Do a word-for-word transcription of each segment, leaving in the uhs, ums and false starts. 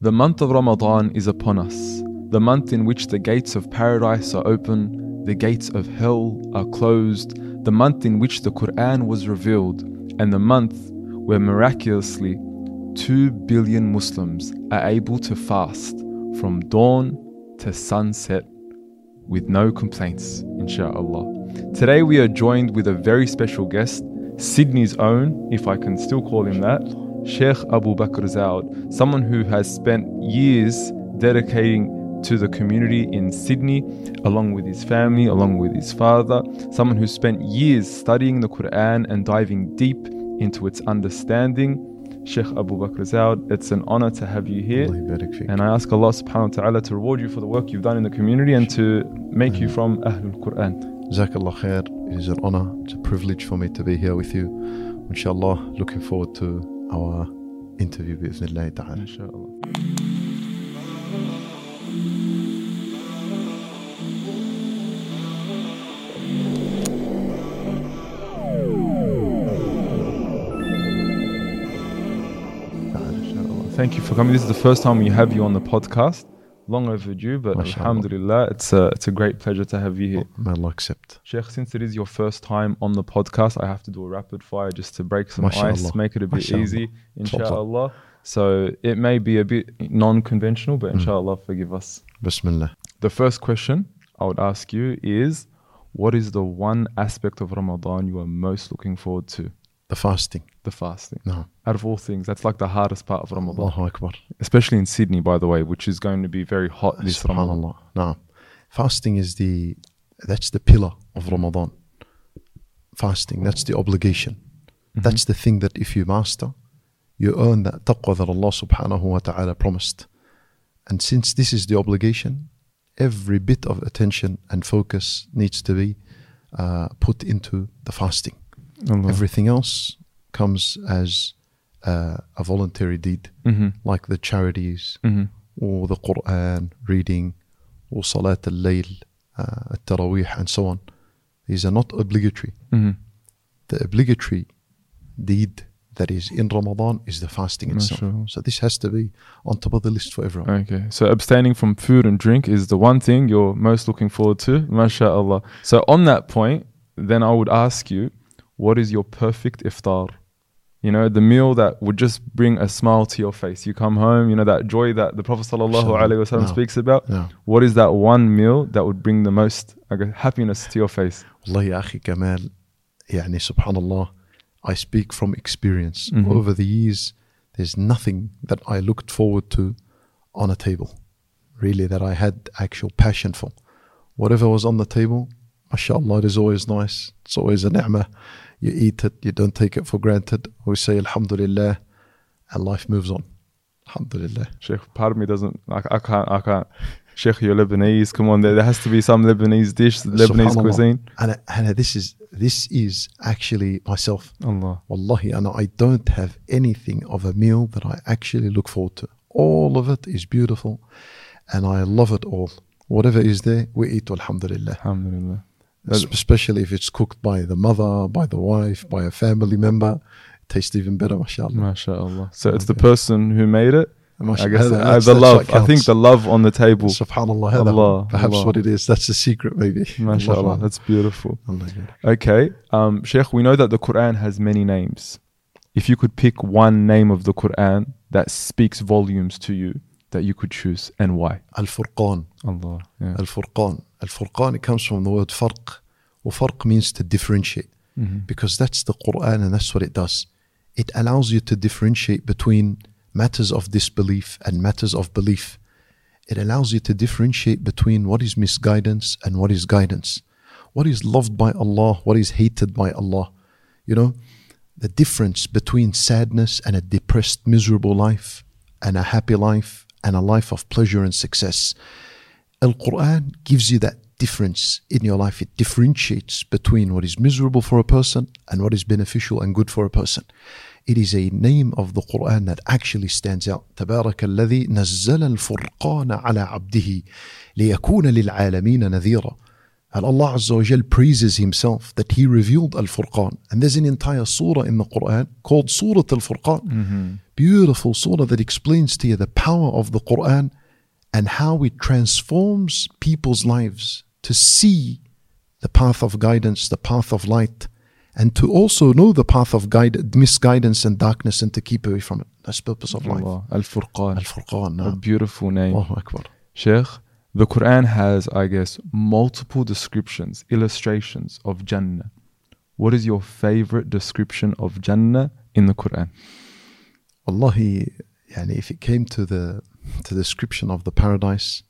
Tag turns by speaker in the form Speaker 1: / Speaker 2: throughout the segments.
Speaker 1: The month of Ramadan is upon us, the month in which the gates of paradise are open, the gates of hell are closed, the month in which the Quran was revealed, and the month where miraculously two billion Muslims are able to fast from dawn to sunset with no complaints, insha'Allah. Today we are joined with a very special guest, Sydney's own, if I can still call him that, Sheikh Abu Bakr Zaud, someone who has spent years dedicating to the community in Sydney, along with his family, along with his father, someone who spent years studying the Quran and diving deep into its understanding. Sheikh Abu Bakr Zaud, it's an honor to have you here. And I ask Allah subhanahu wa ta'ala to reward you for the work you've done in the community and to make you from Ahlul Quran.
Speaker 2: Jazakallah khair. It is an honor, it's a privilege for me to be here with you. Inshallah, looking forward to our interview bi'idhnillah ta'ala.
Speaker 1: Inshallah. Thank you for coming. This is the first time we have you on the podcast. Long overdue, but
Speaker 2: Mashallah.
Speaker 1: Alhamdulillah, it's a, it's a great pleasure to have you here.
Speaker 2: May Allah accept.
Speaker 1: Sheikh, since it is your first time on the podcast, I have to do a rapid fire just to break some
Speaker 2: Mashallah.
Speaker 1: ice, make it a bit
Speaker 2: Mashallah.
Speaker 1: easy, inshallah. So it may be a bit non-conventional, but inshallah, mm. forgive us.
Speaker 2: Bismillah.
Speaker 1: The first question I would ask you is, what is the one aspect of Ramadan you are most looking forward to?
Speaker 2: The fasting.
Speaker 1: The fasting.
Speaker 2: No.
Speaker 1: Out of all things, that's like the hardest part of Ramadan.
Speaker 2: Allahu Akbar.
Speaker 1: Especially in Sydney, by the way, which is going to be very hot this Ramadan.
Speaker 2: SubhanAllah. No. Fasting is the, that's the pillar of Ramadan. Fasting, that's the obligation. Mm-hmm. That's the thing that if you master, you earn that taqwa that Allah subhanahu wa ta'ala promised. And since this is the obligation, every bit of attention and focus needs to be uh, put into the fasting. Allah. Everything else comes as uh, a voluntary deed, mm-hmm. like the charities, mm-hmm. or the Quran reading, or Salat al-Layl, uh, al-Taraweeh, and so on. These are not obligatory. Mm-hmm. The obligatory deed that is in Ramadan is the fasting itself. Sure. So this has to be on top of the list for everyone.
Speaker 1: Okay, so abstaining from food and drink is the one thing you're most looking forward to, mashallah. So on that point, then I would ask you, what is your perfect iftar? You know, the meal that would just bring a smile to your face. You come home, you know, that joy that the Prophet sallallahu alaihi wasallam
Speaker 2: no.
Speaker 1: speaks about.
Speaker 2: No.
Speaker 1: What is that one meal that would bring the most I guess, happiness to your face?
Speaker 2: Wallahi ya akhi Kamal, yani subhanallah, I speak from experience. Mm-hmm. Over the years, there's nothing that I looked forward to on a table, really, that I had actual passion for. Whatever was on the table, mashallah, it is always nice. It's always a ni'mah. You eat it, you don't take it for granted. We say alhamdulillah, and life moves on. Alhamdulillah.
Speaker 1: Sheikh, part of me doesn't, I, I can't, I can't. Sheikh, you're Lebanese, come on, there, there has to be some Lebanese dish, Lebanese cuisine.
Speaker 2: And, and this is this is actually myself.
Speaker 1: Allah.
Speaker 2: Wallahi, and I don't have anything of a meal that I actually look forward to. All of it is beautiful, and I love it all. Whatever is there, we eat, alhamdulillah.
Speaker 1: Alhamdulillah.
Speaker 2: Especially if it's cooked by the mother, by the wife, by a family member, it tastes even better, mashallah.
Speaker 1: Mashallah. So it's the person who made it.
Speaker 2: Mashallah.
Speaker 1: I guess
Speaker 2: That's,
Speaker 1: uh,
Speaker 2: that's,
Speaker 1: the
Speaker 2: that's
Speaker 1: love. I think the love on the table.
Speaker 2: Subhanallah.
Speaker 1: Allah,
Speaker 2: Perhaps
Speaker 1: Allah.
Speaker 2: what it is. That's the secret, maybe.
Speaker 1: Mashallah. That's beautiful.
Speaker 2: Allah.
Speaker 1: Okay. Um, Sheikh, we know that the Quran has many names. If you could pick one name of the Quran that speaks volumes to you, that you could choose, and why?
Speaker 2: Al-Furqan.
Speaker 1: Allah. Yeah.
Speaker 2: Al-Furqan. Al-Furqan, it comes from the word farq. Well, farq means to differentiate. Mm-hmm. Because that's the Quran and that's what it does. It allows you to differentiate between matters of disbelief and matters of belief. It allows you to differentiate between what is misguidance and what is guidance. What is loved by Allah, what is hated by Allah. You know, the difference between sadness and a depressed, miserable life, and a happy life, and a life of pleasure and success. Al-Quran gives you that difference in your life. It differentiates between what is miserable for a person and what is beneficial and good for a person. It is a name of the Quran that actually stands out. تبارك الذي نزل الفرقان على عبده ليكون للعالمين نذيرا. And Allah Azza wa Jal praises Himself that He revealed Al-Furqan. And there's an entire surah in the Quran called Surah Al-Furqan.
Speaker 1: Mm-hmm.
Speaker 2: Beautiful surah that explains to you the power of the Quran and how it transforms people's lives to see the path of guidance, the path of light, and to also know the path of guide, misguidance and darkness and to keep away from it. That's the purpose of life.
Speaker 1: Allah. Al-Furqan.
Speaker 2: Al-Furqan.
Speaker 1: A
Speaker 2: No.
Speaker 1: beautiful name.
Speaker 2: Allahu Akbar.
Speaker 1: Sheikh, the Quran has, I guess, multiple descriptions, illustrations of Jannah. What is your favorite description of Jannah in the Quran?
Speaker 2: Wallahi, yani if it came to the to the description of the paradise,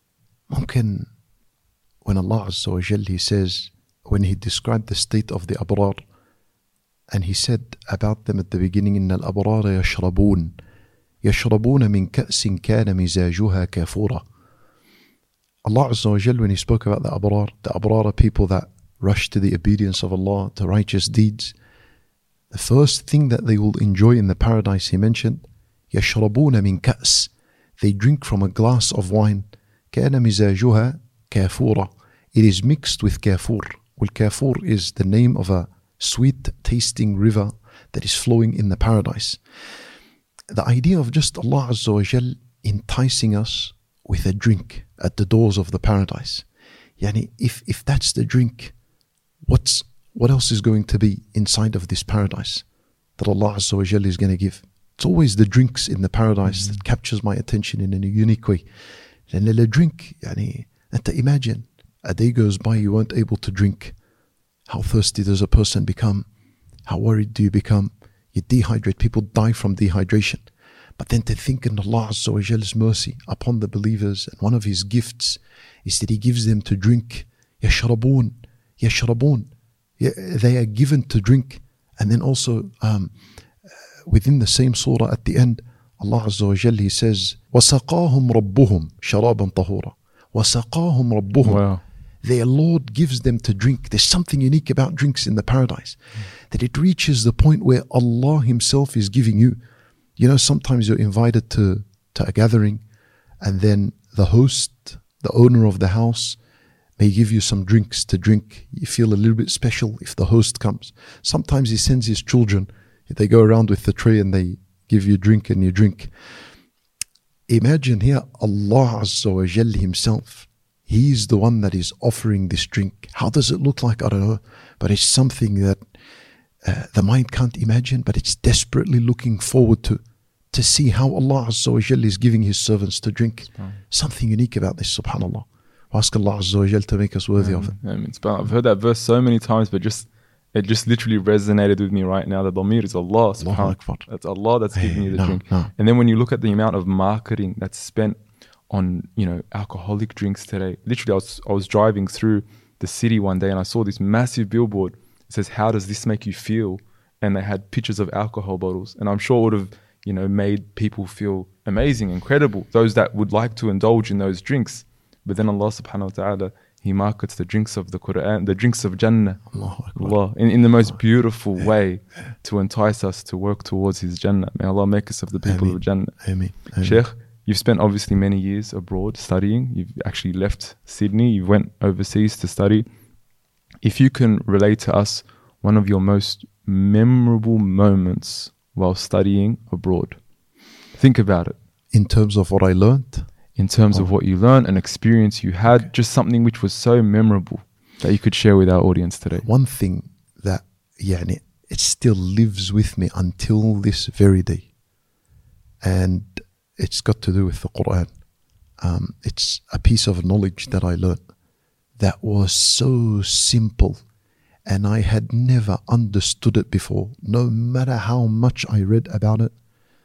Speaker 2: ممكن when Allah Azza wa Jal, He says, when He described the state of the abrar, and He said about them at the beginning, إن الأبرار يشربون يشربون من كأس كان مزاجها كافورا. Allah Azza wa Jal, when He spoke about the abrar, the abrar are people that rush to the obedience of Allah, to righteous deeds. The first thing that they will enjoy in the paradise, He mentioned, يشربون من كأس. They drink from a glass of wine. كان مزاجها كافورا. It is mixed with kafur. Well, kafur is the name of a sweet tasting river that is flowing in the paradise. The idea of just Allah Azza wa Jal enticing us with a drink at the doors of the paradise. Yani, if, if that's the drink, what's what else is going to be inside of this paradise that Allah Azza wa Jal is going to give? It's always the drinks in the paradise mm-hmm. that captures my attention in a unique way. And the drink, yani, and to imagine a day goes by you weren't able to drink. How thirsty does a person become? How worried do you become? You dehydrate. People die from dehydration. But then to think in Allah Azza wa Jal's mercy upon the believers, and one of His gifts is that He gives them to drink. يشربون يشربون. They are given to drink. And then also um, within the same surah at the end, Allah Azza wa Jal, He says, وَسَقَاهُمْ رَبُّهُمْ شَرَابًا طَهُورًا. وَسَقَاهُمْ رَبُّهُمْ.
Speaker 1: Wow.
Speaker 2: Their Lord gives them to drink. There's something unique about drinks in the paradise, mm. that it reaches the point where Allah Himself is giving you. You know, sometimes you're invited to, to a gathering, and then the host, the owner of the house, may give you some drinks to drink. You feel a little bit special if the host comes. Sometimes He sends His children. They go around with the tray and they give you drink and you drink. Imagine here Allah Azza wa Jal Himself. He's the one that is offering this drink. How does it look like? I don't know. But it's something that uh, the mind can't imagine, but it's desperately looking forward to. To see how Allah Azza wa Jal is giving His servants to drink. Something unique about this, subhanAllah. We ask Allah Azza wa Jal to make us worthy
Speaker 1: um,
Speaker 2: of it.
Speaker 1: I mean, I've heard that verse so many times, but just it just literally resonated with me right now. The Dhamir is Allah, subhanAllah. That's Allah that's hey, giving you the
Speaker 2: no,
Speaker 1: drink.
Speaker 2: No.
Speaker 1: And then when you look at the amount of marketing that's spent on, you know, alcoholic drinks today. Literally, I was I was driving through the city one day and I saw this massive billboard. It says, "How does this make you feel?" And they had pictures of alcohol bottles. And I'm sure it would have, you know, made people feel amazing, incredible. Those that would like to indulge in those drinks. But then Allah subhanahu wa ta'ala, He markets the drinks of the Quran, the drinks of Jannah, Allah, in, in the most beautiful way to entice us to work towards His Jannah. May Allah make us of the people
Speaker 2: Ameen.
Speaker 1: of Jannah.
Speaker 2: Ameen. Ameen.
Speaker 1: Sheikh, you've spent obviously many years abroad studying. You've actually left Sydney. You went overseas to study. If you can relate to us one of your most memorable moments while studying abroad. Think about it.
Speaker 2: In terms of what I learned?
Speaker 1: In terms
Speaker 2: oh.
Speaker 1: of what you learned, an experience you had, okay. just something which was so memorable that you could share with our audience today.
Speaker 2: One thing that, yeah, it still lives with me until this very day. And it's got to do with the Quran. Um, it's a piece of knowledge that I learned that was so simple. And I had never understood it before, no matter how much I read about it.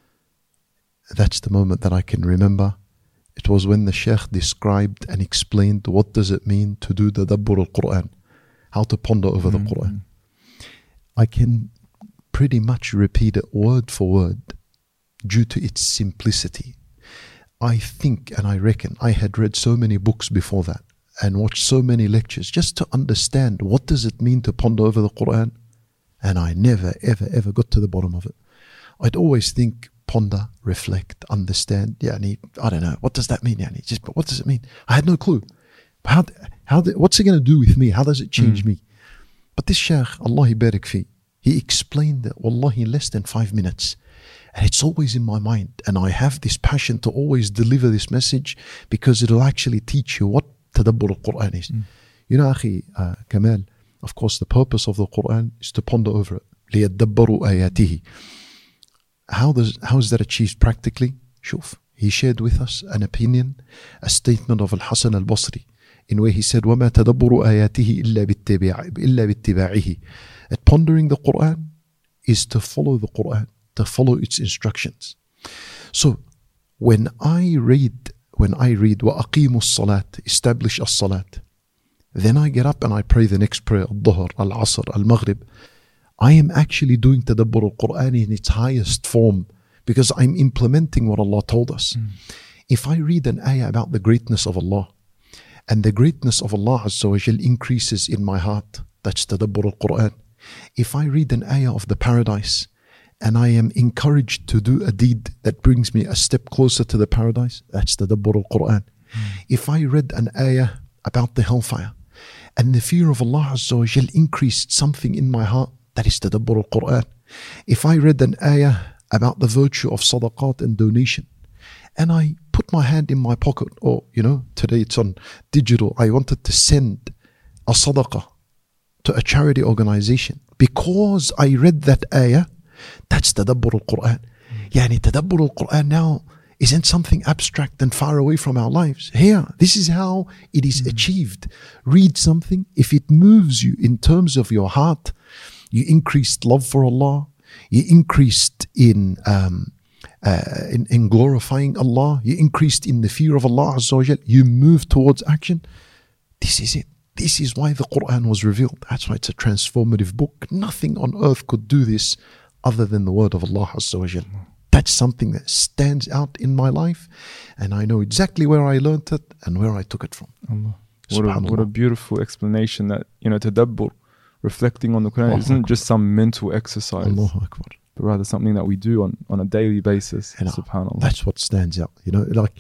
Speaker 2: That's the moment that I can remember. It was when the Shaykh described and explained what does it mean to do the tadabbur al-Quran, how to ponder over mm-hmm. the Quran. I can pretty much repeat it word for word due to its simplicity. I think and I reckon I had read so many books before that and watched so many lectures just to understand what does it mean to ponder over the Quran, and I never ever ever got to the bottom of it. I'd always think ponder, reflect, understand. Yani, I don't know, what does that mean? Yani, just, but what does it mean? I had no clue. How, how, what's it going to do with me? How does it change
Speaker 1: Mm.
Speaker 2: me? But this Shaykh, Allah barik fi, he explained that, wallahi, in less than five minutes. And it's always in my mind. And I have this passion to always deliver this message because it'll actually teach you what tadabbur al-Quran is.
Speaker 1: Mm.
Speaker 2: You know, Akhi, uh, Kamal, of course, the purpose of the Quran is to ponder over it. لِيَدَّبَّرُوا آيَاتِهِ. How does, how is that achieved practically? Shuf. He shared with us an opinion, a statement of Al-Hasan al-Basri, in where he said, وَمَا تَدَبُّرُ آيَاتِهِ إِلَّا بِاتِّبَاعِهِ إِلَّا بِاتِّبَاعِهِ. That pondering the Quran is to follow the Quran, to follow its instructions. So, when I read, when I read وَأَقِيمُوا الصَّلَاةِ, establish as-salat, then I get up and I pray the next prayer, al-Dhuhr, al-Asr, al-Maghrib. I am actually doing tadabbur al-Quran in its highest form because I'm implementing what Allah told us. Mm. If I read an ayah about the greatness of Allah, and the greatness of Allah Azza wa Jal increases in my heart, that's tadabbur al-Quran. If I read an ayah of the paradise, and I am encouraged to do a deed that brings me a step closer to the paradise, that's tadabbur al-Quran. Mm. If I read an ayah about the hellfire, and the fear of Allah Azza wa Jal increased something in my heart, that is tadabbur al-Quran. If I read an ayah about the virtue of sadaqat and donation, and I put my hand in my pocket, or, you know, today it's on digital, I wanted to send a sadaqah to a charity organization, because I read that ayah, that's tadabbur al-Quran. Yani tadabbur al-Quran now isn't something abstract and far away from our lives. Here, this is how it is mm. achieved. Read something, if it moves you in terms of your heart, you increased love for Allah, you increased in, um, uh, in, in glorifying Allah, you increased in the fear of Allah Azza wa Jal, you move towards action. This is it. This is why the Quran was revealed. That's why it's a transformative book. Nothing on earth could do this other than the word of Allah Azza wa Jal. That's something that stands out in my life, and I know exactly where I learned it and where I took it from.
Speaker 1: Allah. What a, what a beautiful explanation that, you know, tadabbur, reflecting on the Quran, Allah isn't Akbar. Just some mental exercise,
Speaker 2: Allahu Akbar.
Speaker 1: But rather something that we do on, on a daily basis.
Speaker 2: And
Speaker 1: SubhanAllah.
Speaker 2: That's what stands out. You know, like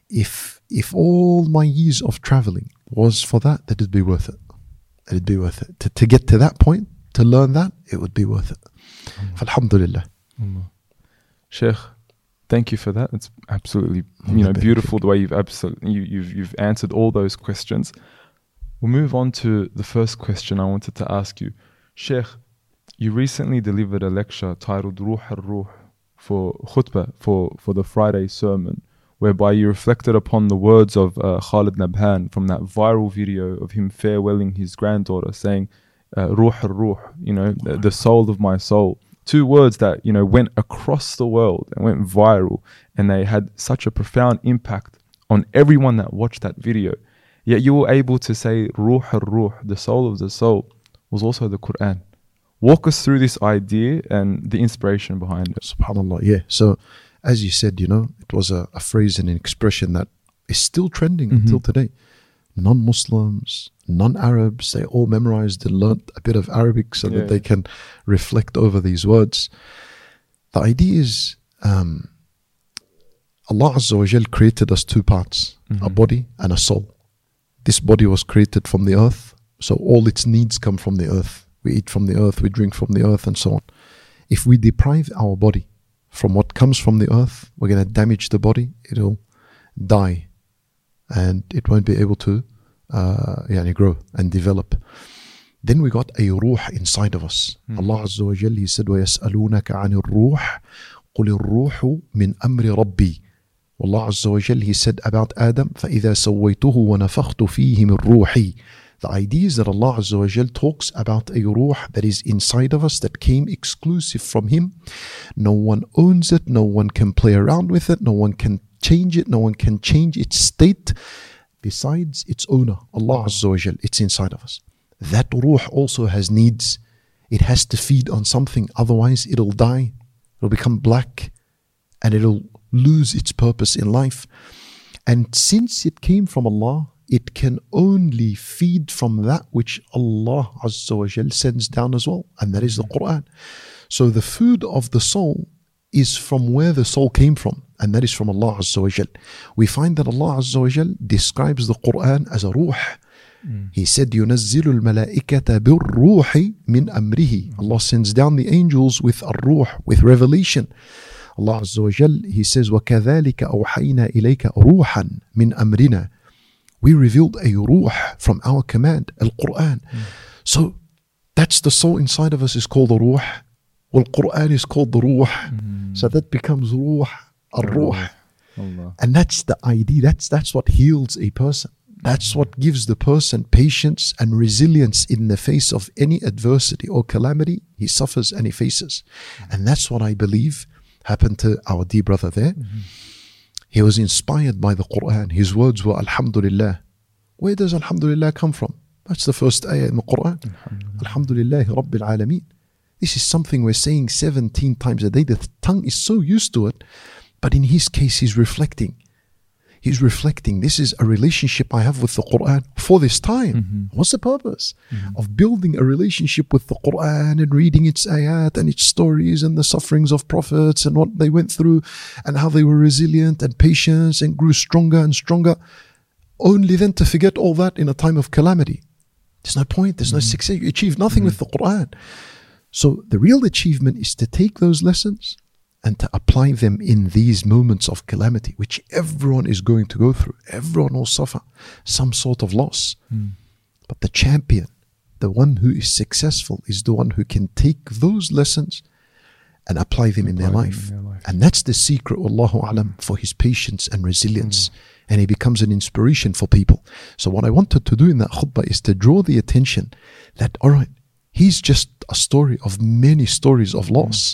Speaker 2: if if all my years of traveling was for that, that it'd be worth it. It'd be worth it. To, to get to that point, to learn that, it would be worth it. Allah. Alhamdulillah.
Speaker 1: Allah. Sheikh, thank you for that. It's absolutely, you know, beautiful the way you've absolutely you, you've you've answered all those questions. We'll move on to the first question I wanted to ask you. Sheikh, you recently delivered a lecture titled Ruh al-Ruh for khutbah, for, for the Friday sermon, whereby you reflected upon the words of uh, Khalid Nabhan from that viral video of him farewelling his granddaughter, saying, uh, Ruh al-Ruh, you know, the, the soul of my soul. Two words that, you know, went across the world and went viral, and they had such a profound impact on everyone that watched that video. Yet you were able to say Ruh al-Ruh, the soul of the soul, was also the Quran. Walk us through this idea and the inspiration behind it.
Speaker 2: SubhanAllah, yeah. So, as you said, you know, it was a, a phrase and an expression that is still trending mm-hmm. until today. Non-Muslims, non-Arabs, they all memorized and learnt a bit of Arabic so yeah, that they yeah. can reflect over these words. The idea is um, Allah Azza wa Jal created us two parts, mm-hmm. a body and a soul. This body was created from the earth, so all its needs come from the earth. We eat from the earth, we drink from the earth, and so on. If we deprive our body from what comes from the earth, we're going to damage the body, it'll die, and it won't be able to uh, yani grow and develop. Then we got a ruh inside of us. Mm. Allah Azza wa Jalla, He said, وَيَسْأَلُونَكَ عَنِ الرُّوحِ قُلِ الرُّوحُ مِنْ أَمْرِ رَبِّي. Allah Azza wa Jalla, He said about Adam, فَإِذَا سَوَّيْتُهُ وَنَفَخْتُ فِيهِ مِنْ رُوحِي. The idea is that Allah Azza wa Jalla talks about a ruh that is inside of us, that came exclusive from Him. No one owns it, no one can play around with it, no one can change it, no one can change its state besides its owner, Allah Azza wa Jalla. It's inside of us. That ruh also has needs. It has to feed on something, otherwise it'll die, it'll become black, and it'll lose its purpose in life. And since it came from Allah, it can only feed from that which Allah Azza wa Jal sends down as well, and that is the Quran. So the food of the soul is from where the soul came from, and that is from Allah Azza wa Jal. We find that Allah Azza wa Jal describes the Quran as a ruh. Mm. He said, يُنَزِّلُ الْمَلَائِكَةَ بِالرُّوحِ مِنْ أَمْرِهِ. Allah sends down the angels with a ruh, with revelation. Allah Azza wa Jal, He says, وَكَذَلِكَ أَوْحَيْنَا إِلَيْكَ رُوحًا مِنْ أَمْرِنَا. We revealed a ruh from our command, Al-Quran. Mm. So that's the soul inside of us is called the ruh. Well, Quran is called the ruh. Mm. So that becomes ruh, ar-ruh. And that's the idea. That's, that's what heals a person. That's what gives the person patience and resilience in the face of any adversity or calamity he suffers and he faces. Mm. And that's what I believe happened to our dear brother there. Mm-hmm. He was inspired by the Quran. His words were Alhamdulillah. Where does Alhamdulillah come from? That's the first ayah in the Quran. Alhamdulillah Rabbil Alameen. This is something we're saying seventeen times a day. The tongue is so used to it. But in his case, he's reflecting. He's reflecting. This is a relationship I have with the Quran for this time. Mm-hmm. What's the purpose? Mm-hmm. Of building a relationship with the Quran and reading its ayat and its stories and the sufferings of prophets and what they went through and how they were resilient and patient and grew stronger and stronger. Only then to forget all that in a time of calamity. There's no point. There's mm-hmm. no success. You achieve nothing mm-hmm. with the Quran. So the real achievement is to take those lessons and to apply them in these moments of calamity, which everyone is going to go through. Everyone will suffer some sort of loss. Mm. But the champion, the one who is successful, is the one who can take those lessons and apply them, in their, life. in their life. And that's the secret, Wallahu Alam, for his patience and resilience. Mm. And he becomes an inspiration for people. So what I wanted to do in that khutbah is to draw the attention that, all right, he's just a story of many stories of loss. Mm.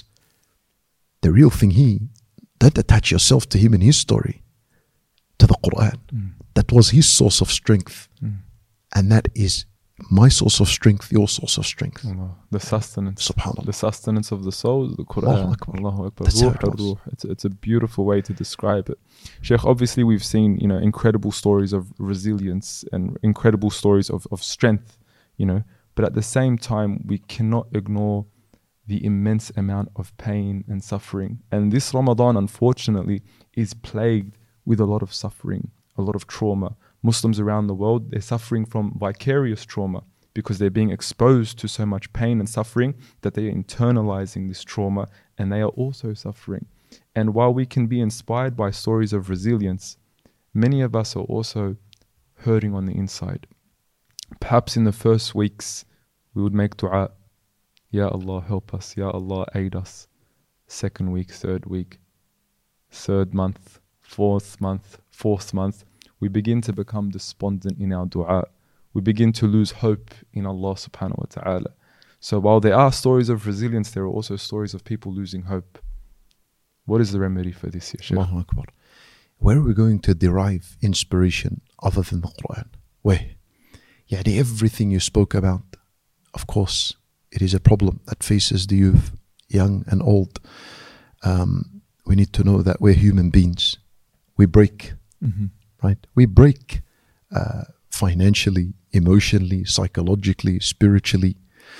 Speaker 2: The real thing he, don't attach yourself to him and his story, to the Quran. Mm. That was his source of strength. Mm. And that is my source of strength, your source of strength.
Speaker 1: Allah. The sustenance.
Speaker 2: SubhanAllah.
Speaker 1: The sustenance of the soul, the Quran.
Speaker 2: Allahu Akbar.
Speaker 1: Allahu Akbar.
Speaker 2: That's
Speaker 1: Ruh,
Speaker 2: how it was.
Speaker 1: it's, it's a beautiful way to describe it. Sheikh, obviously we've seen, you know, incredible stories of resilience and incredible stories of, of strength, you know, but at the same time, we cannot ignore the immense amount of pain and suffering. And this Ramadan, unfortunately, is plagued with a lot of suffering, a lot of trauma. Muslims around the world, they're suffering from vicarious trauma because they're being exposed to so much pain and suffering that they are internalizing this trauma and they are also suffering. And while we can be inspired by stories of resilience, many of us are also hurting on the inside. Perhaps in the first weeks, we would make dua, Ya Allah, help us. Ya Allah, aid us. Second week, third week, third month, fourth month, fourth month, we begin to become despondent in our dua. We begin to lose hope in Allah subhanahu wa ta'ala. So while there are stories of resilience, there are also stories of people losing hope. What is the remedy for this, ya Shaykh?
Speaker 2: Allahu Akbar. Where are we going to derive inspiration other than the Quran? Where? Yani everything you spoke about, of course, it is a problem that faces the youth, young and old. Um, we need to know that we're human beings. We break, mm-hmm. right? We break uh, financially, emotionally, psychologically, spiritually.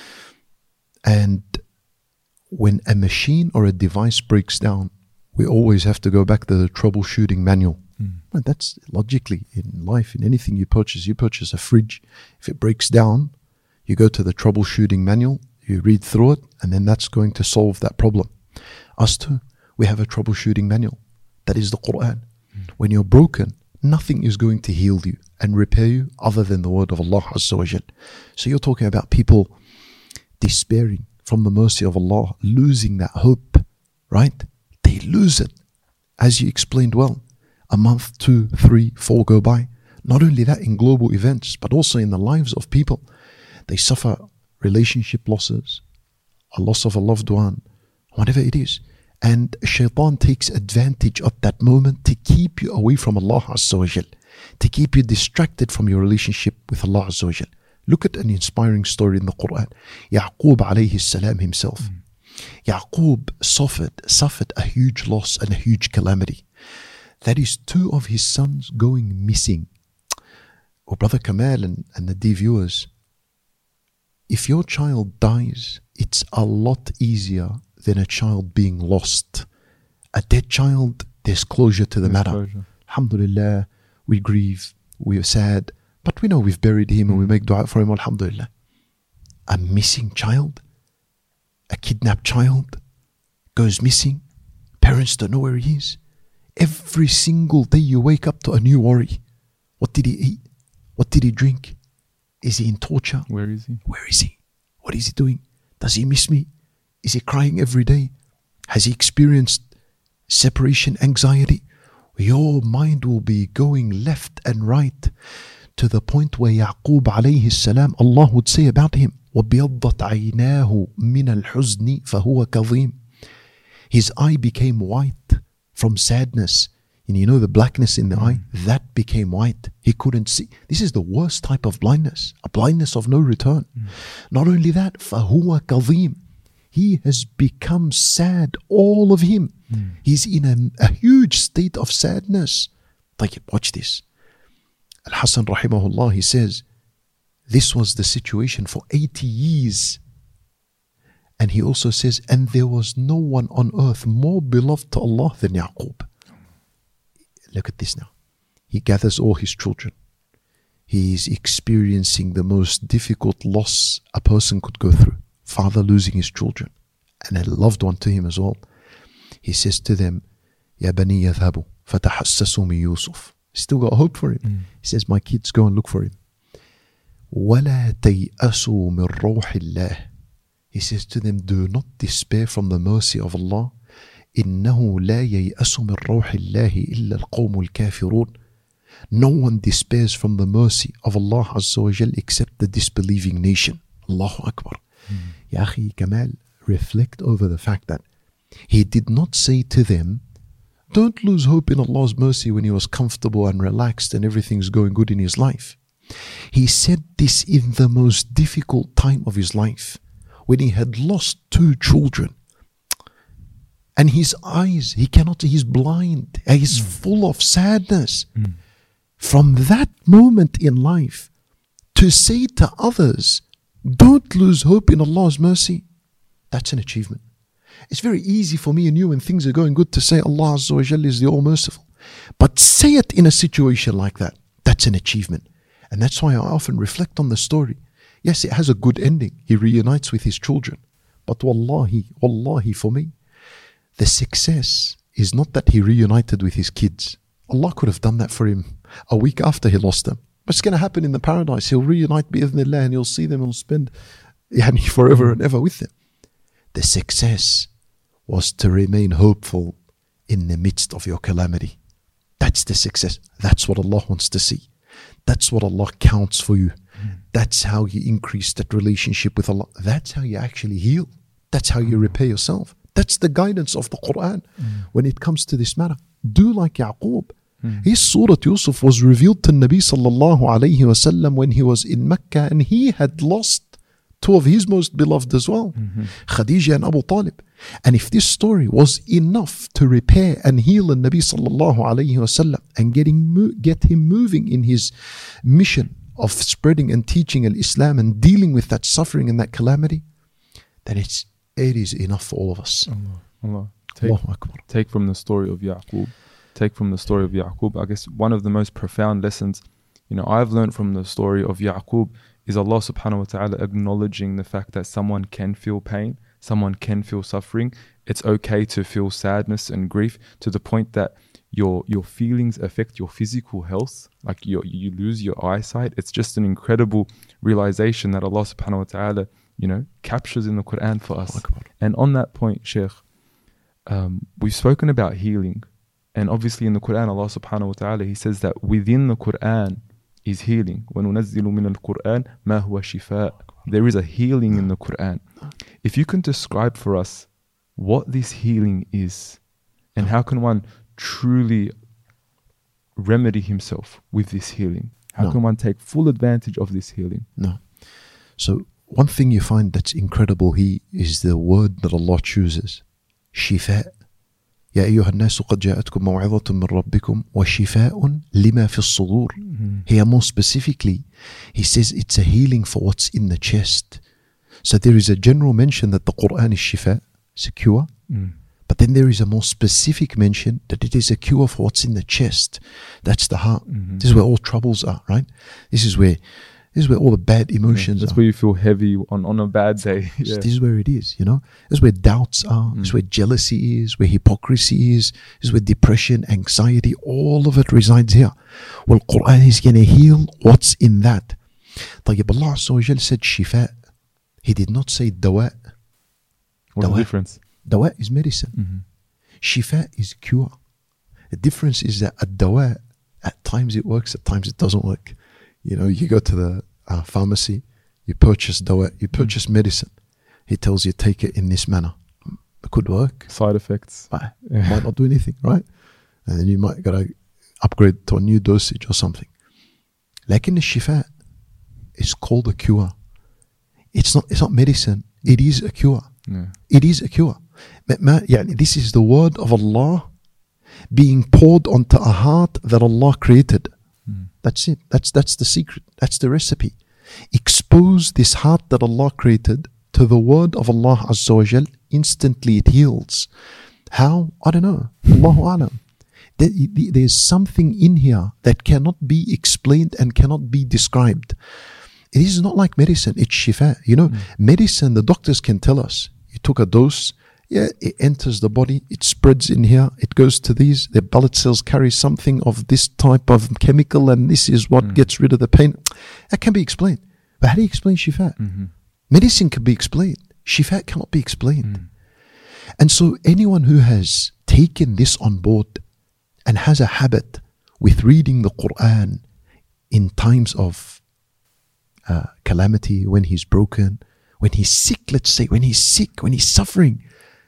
Speaker 2: And when a machine or a device breaks down, we always have to go back to the troubleshooting manual. Mm. And that's logically in life, in anything you purchase. You purchase a fridge. If it breaks down, you go to the troubleshooting manual, you read through it, and then that's going to solve that problem. Us too, we have a troubleshooting manual. That is the Quran. Mm. When you're broken, nothing is going to heal you and repair you other than the word of Allah Azza wa Jal. So you're talking about people despairing from the mercy of Allah, losing that hope, right? They lose it. As you explained well, a month, two, three, four go by. Not only that in global events, but also in the lives of people. They suffer relationship losses, a loss of a loved one, whatever it is. And shaitan takes advantage of that moment to keep you away from Allah Azza wa Jal, to keep you distracted from your relationship with Allah Azza wa Jal. Look at an inspiring story in the Quran. Yaqub alayhi salam himself. Mm. Yaqub suffered, suffered a huge loss and a huge calamity. That is two of his sons going missing. Oh, Brother Kamal and, and the dear viewers, if your child dies, it's a lot easier than a child being lost A dead child, there's closure to the
Speaker 1: There's
Speaker 2: matter.
Speaker 1: closure.
Speaker 2: Alhamdulillah, we grieve, we are sad, but we know we've buried him and we make dua for him, alhamdulillah. A missing child, a kidnapped child, goes missing, parents don't know where he is. Every single day you wake up to a new worry. What did he eat? What did he drink? Is he in torture?
Speaker 1: Where is he?
Speaker 2: Where is he? What is he doing? Does he miss me? Is he crying every day? Has he experienced separation anxiety? Your mind will be going left and right to the point where Yaqub alayhi salam, Allah would say about him, وَبِيَضَّتْ عَيْنَاهُ مِنَ الْحُزْنِ فَهُوَ كَظِيمٌ. His eye became white from sadness. And you know the blackness in the eye? That became white. He couldn't see. This is the worst type of blindness. A blindness of no return. Mm. Not only that, فَهُوَ كَظِيمٌ. He has become sad, all of him. Mm. He's in a, a huge state of sadness. Like, watch this. Al-Hasan rahimahullah, he says, this was the situation for eighty years. And he also says, and there was no one on earth more beloved to Allah than Yaqub. Look at this now. He gathers all his children. He is experiencing the most difficult loss a person could go through. Father losing his children. And a loved one to him as well. He says to them, Ya bani yadhabu, fatahassasu min Yusuf. Still got hope for him. Mm. He says, my kids, go and look for him. وَلَا تَيْأَسُوا مِنْ رَوْحِ اللَّهِ. He says to them, do not despair from the mercy of Allah. إِنَّهُ لَا يَيْأَسُ مِنْ رَوْحِ اللَّهِ إِلَّا الْقَوْمُ الْكَافِرُونَ. No one despairs from the mercy of Allah Azza wa Jal except the disbelieving nation. Allahu Akbar. Mm. Ya akhi Kamal, reflect over the fact that he did not say to them, don't lose hope in Allah's mercy when he was comfortable and relaxed and everything's going good in his life. He said this in the most difficult time of his life, when he had lost two children. And his eyes, he cannot, he's blind, he's full of sadness. Mm. From that moment in life, to say to others, don't lose hope in Allah's mercy, that's an achievement. It's very easy for me and you when things are going good to say Allah Azza wa Jalla is the All-Merciful. But say it in a situation like that, that's an achievement. And that's why I often reflect on the story. Yes, it has a good ending. He reunites with his children. But wallahi, wallahi for me, the success is not that he reunited with his kids. Allah could have done that for him a week after he lost them. But it's going to happen in the paradise. He'll reunite bi'idhnillah and you'll see them and he'll spend yani, forever and ever with them. The success was to remain hopeful in the midst of your calamity. That's the success. That's what Allah wants to see. That's what Allah counts for you. Mm. That's how you increase that relationship with Allah. That's how you actually heal. That's how you repair yourself. That's the guidance of the Quran mm. when it comes to this matter. Do like Yaqub. Mm. His Surah Yusuf was revealed to Nabi sallallahu alayhi wasallam when he was in Mecca and he had lost two of his most beloved as well, mm-hmm. Khadija and Abu Talib. And if this story was enough to repair and heal the Nabi sallallahu alayhi wasallam and getting get him moving in his mission of spreading and teaching al-Islam and dealing with that suffering and that calamity, then it's it is enough for all of us.
Speaker 1: Allah, Allah. Take, take from the story of Yaqub. Take from the story of Yaqub. I guess one of the most profound lessons, you know, I've learned from the story of Yaqub is Allah subhanahu wa ta'ala acknowledging the fact that someone can feel pain, someone can feel suffering. It's okay to feel sadness and grief to the point that your your feelings affect your physical health, like you you lose your eyesight. It's just an incredible realization that Allah subhanahu wa ta'ala, you know, captures in the Quran for us. And on that point, Sheikh, um, we've spoken about healing. And obviously in the Quran, Allah subhanahu wa ta'ala, He says that within the Quran is healing. وَنُنَزِّلُ مِنَ الْقُرْآنِ مَا هُوَ شِفَاء. There is a healing in the Quran. If you can describe for us what this healing is, and how can one truly remedy himself with this healing? How no. can one take full advantage of this healing?
Speaker 2: No. So one thing you find that's incredible here is the word that Allah chooses. شفاء. يا أيها الناس قد جاءتكم موعظة من ربكم وشفاء لما في الصدور. Mm-hmm. Here more specifically, He says it's a healing for what's in the chest. So there is a general mention that the Quran is shifa, secure. Mm. But then there is a more specific mention that it is a cure for what's in the chest. That's the heart.
Speaker 1: Mm-hmm.
Speaker 2: This is where all troubles are, right? This is where this is where all the bad emotions
Speaker 1: yeah, that's
Speaker 2: are.
Speaker 1: That's where you feel heavy on, on a bad day. Yeah.
Speaker 2: This is where it is, you know. This is where doubts are. Mm. This is where jealousy is, where hypocrisy is. This is where depression, anxiety, all of it resides here. Well, Quran is going to heal what's in that. طيب, Allah Azza wa Jal said shifa. He did not say dawa.
Speaker 1: What's the difference?
Speaker 2: Dawa is medicine.
Speaker 1: Mm-hmm.
Speaker 2: Shifa is cure. The difference is that a dawa, at times it works, at times it doesn't work. You know, you go to the uh, pharmacy, you purchase dawa, you purchase mm. medicine. He tells you take it in this manner. It could work.
Speaker 1: Side effects.
Speaker 2: But yeah. Might not do anything, right? And then you might gotta upgrade to a new dosage or something. Like in the shifa, it's called a cure. It's not. It's not medicine. It is a cure.
Speaker 1: Yeah.
Speaker 2: It is a cure. Yeah, this is the word of Allah being poured onto a heart that Allah created. Mm. That's it. That's that's the secret. That's the recipe. Expose this heart that Allah created to the word of Allah Azza wa Jal. Instantly it heals. How? I don't know. Allahu A'lam. There, there's something in here that cannot be explained and cannot be described. It is not like medicine. It's shifa. You know, mm. medicine, the doctors can tell us. You took a dose. Yeah, it enters the body, it spreads in here, it goes to these, the blood cells carry something of this type of chemical, and this is what mm. gets rid of the pain. That can be explained. But how do you explain shifa?
Speaker 1: Mm-hmm.
Speaker 2: Medicine can be explained. Shifa cannot be explained.
Speaker 1: Mm.
Speaker 2: And so anyone who has taken this on board and has a habit with reading the Quran in times of uh, calamity, when he's broken, when he's sick, let's say, when he's sick, when he's suffering,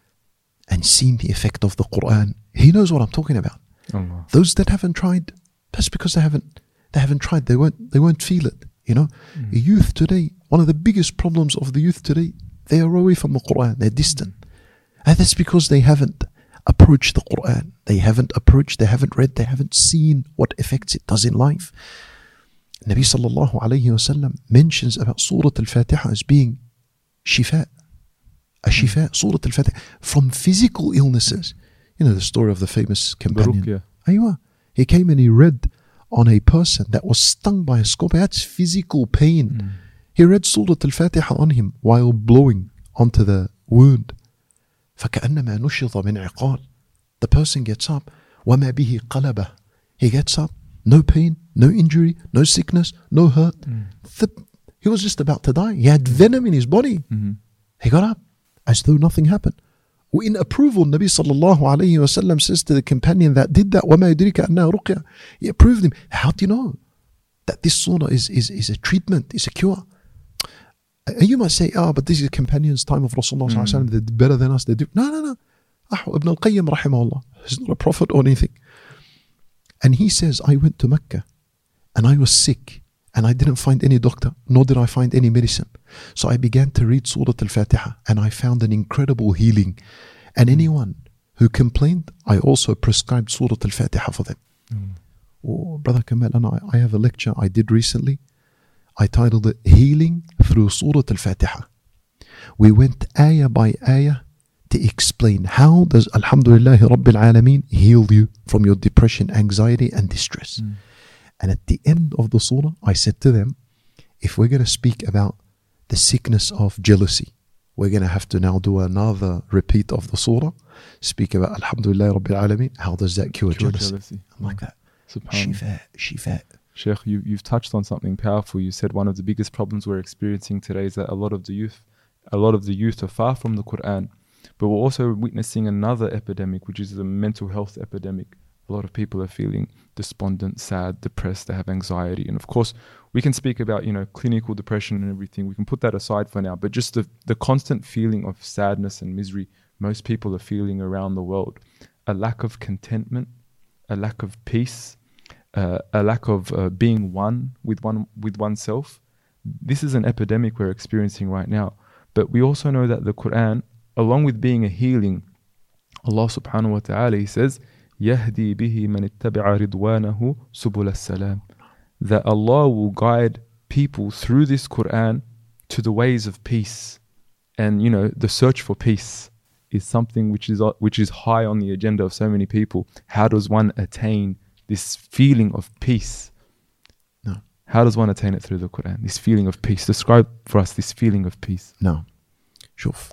Speaker 2: and seen the effect of the Quran, he knows what I'm talking about.
Speaker 1: Allah.
Speaker 2: Those that haven't tried, that's because they haven't they haven't tried. They won't they won't feel it. You know, mm. youth today, one of the biggest problems of the youth today, they are away from the Quran. They're distant, and that's because they haven't approached the Quran. They haven't approached. They haven't read. They haven't seen what effects it does in life. Nabi sallallahu alayhi wasallam mentions about Surah Al-Fatiha as being shifa. A shifa, Surah Al-Fatiha, from physical illnesses. You know the story of the famous companion. Aywa. He came and he read on a person that was stung by a scorpion. That's physical pain. Mm. He read Surah Al-Fatiha on him while blowing onto the wound. فَكَأَنَّمَا نُشِطَ مِنْ عِقَالٍ. The person gets up. وَمَا بِهِ قَلَبَهُ. He gets up. No pain, no injury, no sickness, no hurt. Mm. The, he was just about to die. He had venom in his body.
Speaker 1: Mm-hmm.
Speaker 2: He got up as though nothing happened. In approval, Nabi sallallahu alayhi wa sallam says to the companion that did that, وَمَا يُدْرِكَ أَنَّهَا رُقْيَةٌ. He approved him. How do you know that this surah is, is, is a treatment, is a cure? And you might say, oh, but this is the companions' time of Rasulullah sallallahu alayhi wa sallam. They're better than us. They do. No, no, no. Ibn al-Qayyim rahimahullah. He's not a prophet or anything. And he says, I went to Mecca and I was sick. And I didn't find any doctor, nor did I find any medicine. So I began to read Surah Al-Fatiha, and I found an incredible healing. And anyone who complained, I also prescribed Surah Al-Fatiha for them. Mm. Oh, Brother Kamal, and I, I have a lecture I did recently. I titled it Healing Through Surah Al-Fatiha. We went ayah by ayah to explain how does Alhamdulillah Rabbil Alameen heal you from your depression, anxiety, and distress. Mm. And at the end of the surah, I said to them, if we're going to speak about the sickness of jealousy, we're going to have to now do another repeat of the surah, speak about Alhamdulillah Rabbil Alameen, how does that cure, cure jealousy? jealousy? I'm like that. Shifa, shifa.
Speaker 1: Sheikh, you, you've touched on something powerful. You said one of the biggest problems we're experiencing today is that a lot of the youth, a lot of the youth are far from the Quran, but we're also witnessing another epidemic, which is the mental health epidemic. A lot of people are feeling despondent, sad, depressed, they have anxiety. And of course, we can speak about, you know, clinical depression and everything. We can put that aside for now. But just the, the constant feeling of sadness and misery most people are feeling around the world. A lack of contentment, a lack of peace, uh, a lack of uh, being one with one with oneself. This is an epidemic we're experiencing right now. But we also know that the Quran, along with being a healing, Allah subhanahu wa ta'ala, He says, يهدي به من اتبع رضوانه سبل السلام. That Allah will guide people through this Quran to the ways of peace and, you know, the search for peace. is something which is which is high on the agenda of so many people. How does one attain this feeling of peace?
Speaker 2: No.
Speaker 1: How does one attain it through the Quran? This feeling of peace. Describe for us this feeling of peace.
Speaker 2: No. شوف.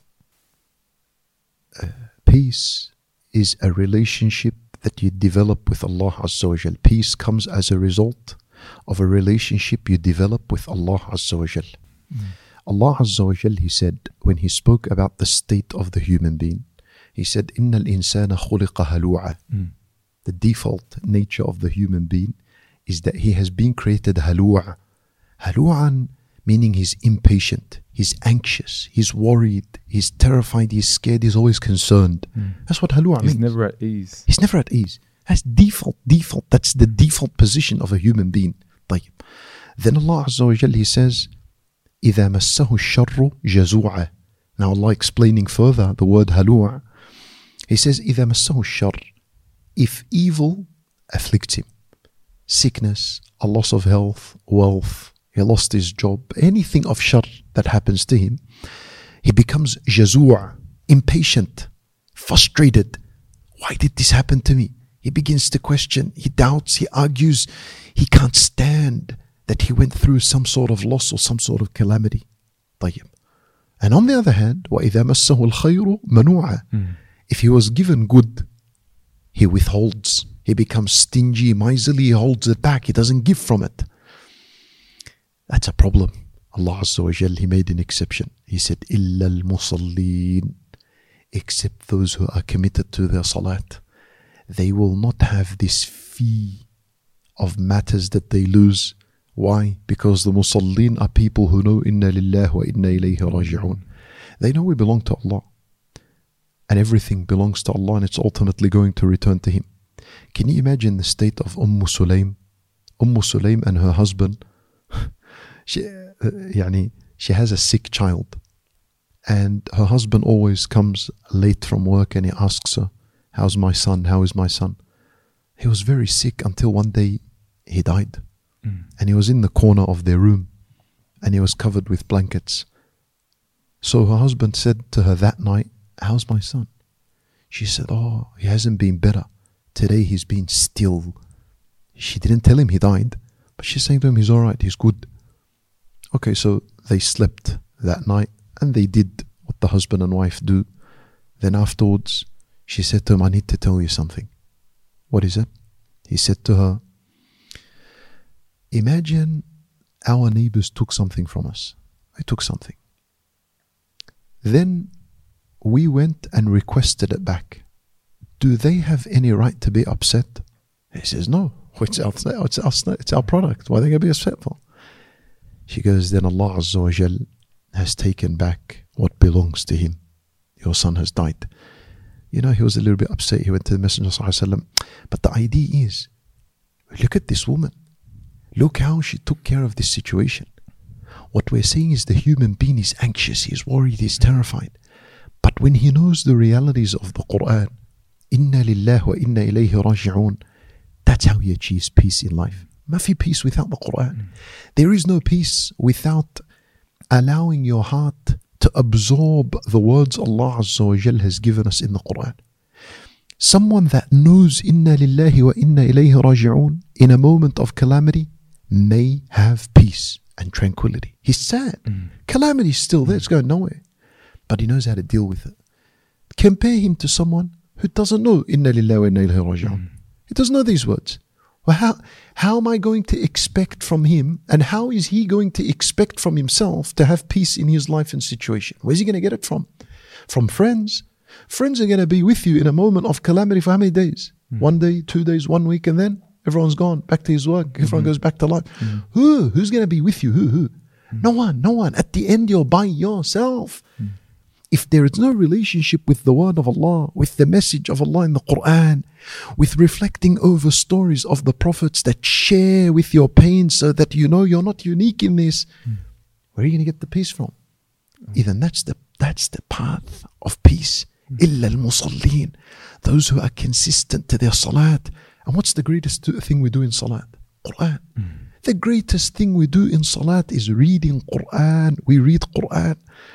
Speaker 2: Uh, peace is a relationship that you develop with Allah Azza wa Jal. Peace comes as a result of a relationship you develop with Allah Azza wa Jal. Mm. Allah Azza wa Jal, He said, when He spoke about the state of the human being, He said, إِنَّ الْإِنسَانَ خُلِقَ هَلُوعًا. Mm. The default nature of the human being is that he has been created halu'a. Halu'an meaning he's impatient, he's anxious, he's worried, he's terrified, he's scared, he's always concerned. Mm. That's what halu'a means.
Speaker 1: He's never at ease.
Speaker 2: He's never at ease. That's default, default. That's the default position of a human being. طيب. Then Allah Azza wa Jalla, He says, إِذَا مَسَّهُ الشَّرُّ جَزُوعًا. Now Allah explaining further the word halu'a. He says, إِذَا مَسَّهُ الشَّرُّ. If evil afflicts him, sickness, a loss of health, wealth, he lost his job, anything of shar that happens to him, he becomes jazua, impatient, frustrated. Why did this happen to me? He begins to question, he doubts, he argues, he can't stand that he went through some sort of loss or some sort of calamity. طيب. And on the other hand, وَإِذَا مَسَّهُ الْخَيْرُ مَنُوعًا. Mm. If he was given good, he withholds. He becomes stingy, miserly, he holds it back, he doesn't give from it. That's a problem. Allah Azza wa Jal, He made an exception. He said, إِلَّا الْمُصَلِّينَ. Except those who are committed to their salat. They will not have this fee of matters that they lose. Why? Because the musallin are people who know inna lillah wa inna ilayhi raji'un. They know we belong to Allah. And everything belongs to Allah and it's ultimately going to return to Him. Can you imagine the state of Umm Sulaym? Umm Sulaym and her husband, she, uh, يعني, she has a sick child. And her husband always comes late from work and he asks her, how's my son? How is my son? He was very sick until one day he died. Mm. And he was in the corner of their room and he was covered with blankets. So her husband said to her that night, how's my son? She said, oh, he hasn't been better. Today he's been still. She didn't tell him he died, but she's saying to him, he's all right, he's good. Okay, so they slept that night and they did what the husband and wife do. Then afterwards, she said to him, I need to tell you something. What is it? He said to her, imagine our neighbors took something from us. They took something. Then we went and requested it back. Do they have any right to be upset? He says, no, it's our, it's our, it's our product. Why are they going to be upset for? She goes, then Allah Azza wa Jal has taken back what belongs to him. Your son has died. You know, he was a little bit upset. He went to the Messenger Sallallahu Alaihi Wasallam. But the idea is, look at this woman. Look how she took care of this situation. What we're saying is the human being is anxious, he's worried, he's terrified. But when he knows the realities of the Quran, Inna lillah wa inna ilayhi raji'un, that's how he achieves peace in life. Ma fi peace without the Quran. Mm. There is no peace without allowing your heart to absorb the words Allah Azza wa Jal has given us in the Quran. Someone that knows Inna lillahi wa inna ilayhi raji'un in a moment of calamity may have peace and tranquility. He's sad. Mm. Calamity is still there. It's going nowhere. But he knows how to deal with it. Compare him to someone who doesn't know Inna lillahi wa inna ilayhi raji'un. Mm. He doesn't know these words. Well, how, how am I going to expect from him, and how is he going to expect from himself to have peace in his life and situation? Where's he going to get it from? From friends. Friends are going to be with you in a moment of calamity for how many days? Mm. One day, two days, one week, and then everyone's gone back to his work. Everyone mm-hmm. goes back to life. Mm-hmm. Who? Who's going to be with you? Who? Who? Mm-hmm. No one. No one. At the end, you're by yourself. Mm. If there is no relationship with the word of Allah, with the message of Allah in the Quran, with reflecting over stories of the prophets that share with your pain so that you know you're not unique in this, mm. where are you going to get the peace from? Mm. Even that's the that's the path of peace. إِلَّا الْمُصَلِّينَ. Those who are consistent to their salat. And what's the greatest thing we do in salat? Quran. Mm. The greatest thing we do in salat is reading Quran. We read Quran.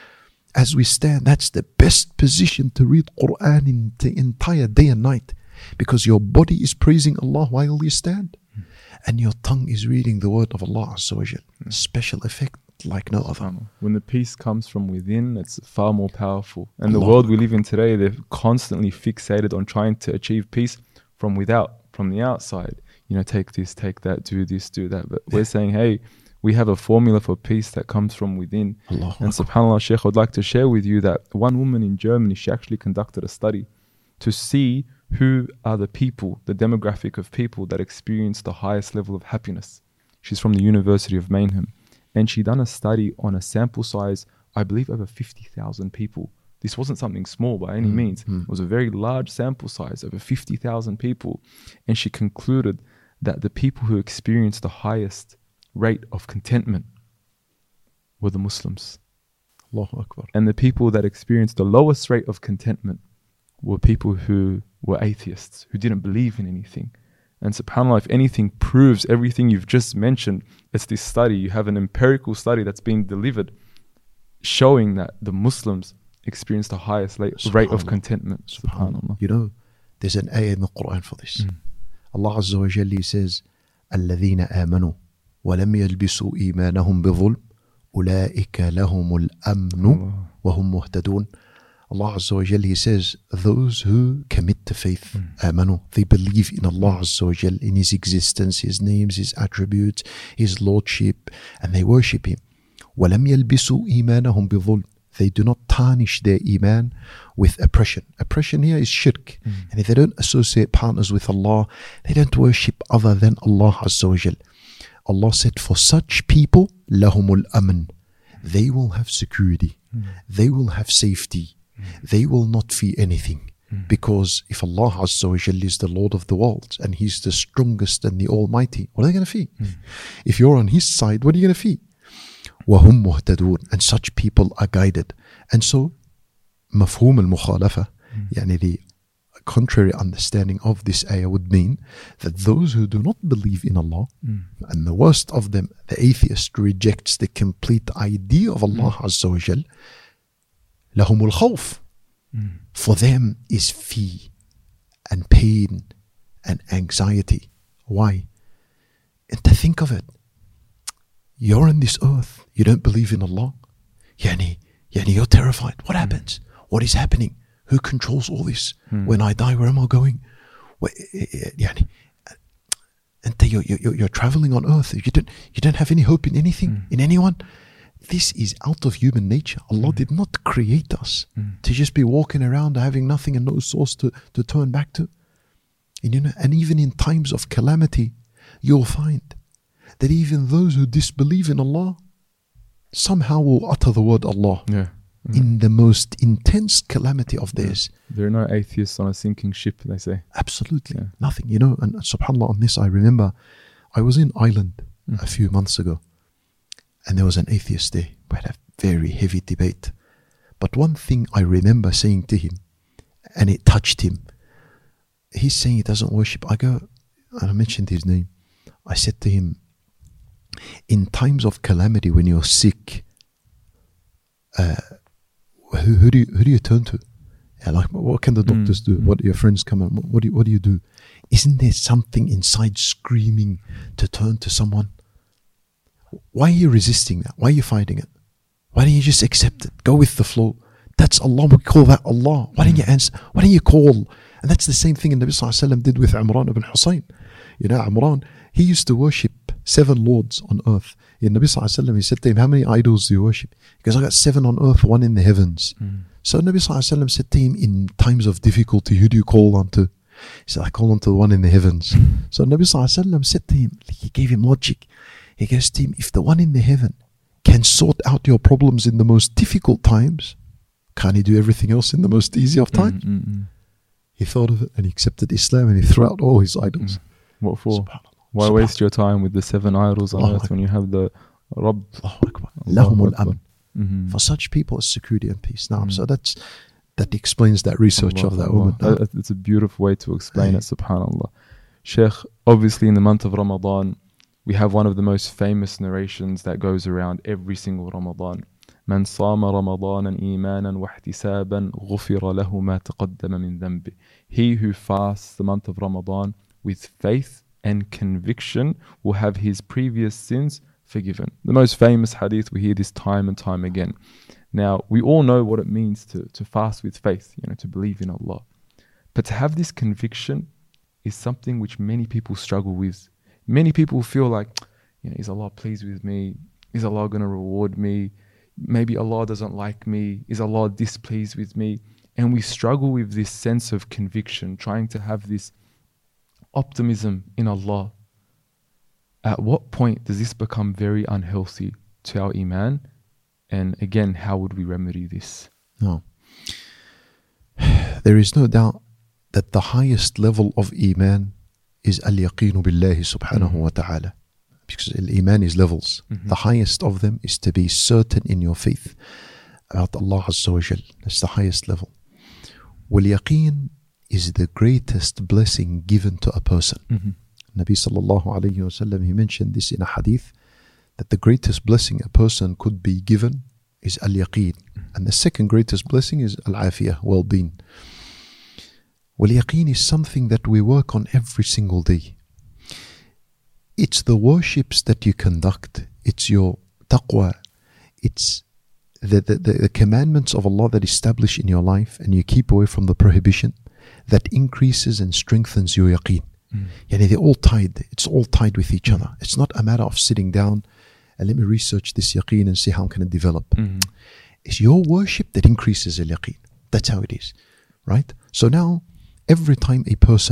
Speaker 2: As we stand, that's the best position to read Quran in the entire day and night, because your body is praising Allah while you stand, mm. and your tongue is reading the word of Allah Azza wa Jal. Mm. Special effect like no other.
Speaker 1: When the peace comes from within, it's far more powerful. And Allah. The world we live in today, they're constantly fixated on trying to achieve peace from without, from the outside. You know, take this, take that, do this, do that. But yeah. we're saying, hey, we have a formula for peace that comes from within. Allah. And subhanAllah, Shaykh, I'd like to share with you that one woman in Germany, she actually conducted a study to see who are the people, the demographic of people that experience the highest level of happiness. She's from the University of Mannheim. And she done a study on a sample size, I believe, over fifty thousand people. This wasn't something small by any mm, means. Mm. It was a very large sample size, over fifty thousand people. And she concluded that the people who experienced the highest rate of contentment were the Muslims.
Speaker 2: Allahu Akbar.
Speaker 1: And the people that experienced the lowest rate of contentment were people who were atheists, who didn't believe in anything. And subhanAllah, if anything proves everything you've just mentioned, it's this study. You have an empirical study that's being delivered showing that the Muslims experience the highest rate of contentment.
Speaker 2: SubhanAllah. SubhanAllah. You know, there's an ayah in the Quran for this. Mm. Allah Azza wa Jalla says, الَّذِينَ آمَنُوا وَلَمْ يَلْبِسُوا إِيمَانَهُمْ بِظُلْمٍ أُولَٰئِكَ لَهُمُ الْأَمْنُ وَهُمْ مُهْتَدُونَ. Allah Azza wa Jal, He says, those who commit to faith, mm. amanu, they believe in Allah Azza wa Jal, in His existence, His names, His attributes, His lordship, and they worship Him. وَلَمْ يَلْبِسُوا إِيمَانَهُمْ بِظُلْمٍ. They do not tarnish their iman with oppression. Oppression here is shirk. Mm. And if they don't associate partners with Allah, they don't worship other than Allah Azza wa Jal. Allah said, for such people, لَهُمُ الْأَمْنِ. They will have security. Mm. They will have safety. They will not fear anything, mm. because if Allah Azza wa Jalla is the Lord of the world and He's the strongest and the Almighty, what are they going to fear? Mm. If you're on His side, what are you going to fear? وَهُمْ مُهْتَدُونَ. And such people are guided. And so, مفهوم المخالفة, mm. يعني the contrary understanding of this ayah would mean that those who do not believe in Allah, mm. and the worst of them, the atheist, rejects the complete idea of Allah mm. Azza wa Jalla, لهم الخوف. Mm. For them is fear and pain and anxiety. Why? And to think of it, you're on this earth, you don't believe in Allah. Yani, yani you're terrified. What mm. happens? What is happening? Who controls all this? Mm. When I die, where am I going? Yani, and you're, you're, you're traveling on earth. You don't, you don't have any hope in anything, mm. in anyone. This is out of human nature. Allah mm. did not create us mm. to just be walking around having nothing and no source to, to turn back to. And, you know, and even in times of calamity, you'll find that even those who disbelieve in Allah somehow will utter the word Allah
Speaker 1: yeah. mm.
Speaker 2: in the most intense calamity of theirs.
Speaker 1: Yeah. There are no atheists on a sinking ship, they say.
Speaker 2: Absolutely. Yeah. Nothing. You know, and subhanAllah, on this, I remember I was in Ireland mm. a few months ago. And there was an atheist there. We had a very heavy debate. But one thing I remember saying to him, and it touched him, he's saying he doesn't worship. I go, and I mentioned his name. I said to him, in times of calamity, when you're sick, uh, who, who, do you, who do you turn to? Yeah, like, what can the doctors mm, do? Mm. What do your friends come and what do you, what do you do? Isn't there something inside screaming to turn to someone? Why are you resisting that? Why are you fighting it? Why don't you just accept it? Go with the flow. That's Allah. We call that Allah. Why don't you answer? Why don't you call? And that's the same thing Nabi Sallallahu Alaihi Wasallam did with Imran ibn Hussein. You know, Imran, he used to worship seven lords on earth. In Nabi Sallallahu Alaihi Wasallam, he said to him, how many idols do you worship? He goes, I got seven on earth, one in the heavens. Mm. So Nabi Sallallahu Alaihi Wasallam said to him, in times of difficulty, who do you call on to? He said, I call on to the one in the heavens. So Nabi Sallallahu Alaihi Wasallam said to him, he gave him logic. He goes to him, if the one in the heaven can sort out your problems in the most difficult times, can't he do everything else in the most easy of times? Mm, mm, mm. He thought of it and he accepted Islam and he threw out all his idols.
Speaker 1: Mm. What for? Why waste your time with the seven idols on earth when you have the Rabb?
Speaker 2: Lahumul Amn. For such people, it's security and peace. Now, mm. so that's that explains that research Allah, of that Allah. woman.
Speaker 1: It's a beautiful way to explain it, subhanAllah. Sheikh, obviously in the month of Ramadan, we have one of the most famous narrations that goes around every single Ramadan. من صام رمضان إيمانا واحتسابا غفر له ما تقدم من ذنبه. He who fasts the month of Ramadan with faith and conviction will have his previous sins forgiven. The most famous hadith, we hear this time and time again. Now, we all know what it means to, to fast with faith, you know, to believe in Allah. But to have this conviction is something which many people struggle with. Many people feel like, you know, is Allah pleased with me? Is Allah going to reward me? Maybe Allah doesn't like me. Is Allah displeased with me? And we struggle with this sense of conviction, trying to have this optimism in Allah. At what point does this become very unhealthy to our iman? And again, how would we remedy this?
Speaker 2: No. There is no doubt that the highest level of iman is al-yaqeen billahi subhanahu wa ta'ala. Because iman is levels. Mm-hmm. The highest of them is to be certain in your faith about Allah Azza wa Jal. That's the highest level. Wal-yaqeen is the greatest blessing given to a person. Mm-hmm. Nabi sallallahu alayhi wa sallam, he mentioned this in a hadith, that the greatest blessing a person could be given is al-yaqeen. And the second greatest blessing is al-afiyah, well-being. Wal-yaqeen is something that we work on every single day. It's the worships that you conduct. It's your taqwa. It's the, the, the, the commandments of Allah that establish in your life, and you keep away from the prohibition, that increases and strengthens your yaqeen. Mm. Yani they're all tied. It's all tied with each other. It's not a matter of sitting down and let me research this yaqeen and see how can it develop. Mm-hmm. It's your worship that increases the yaqeen. That's how it is. Right? So now, every time a person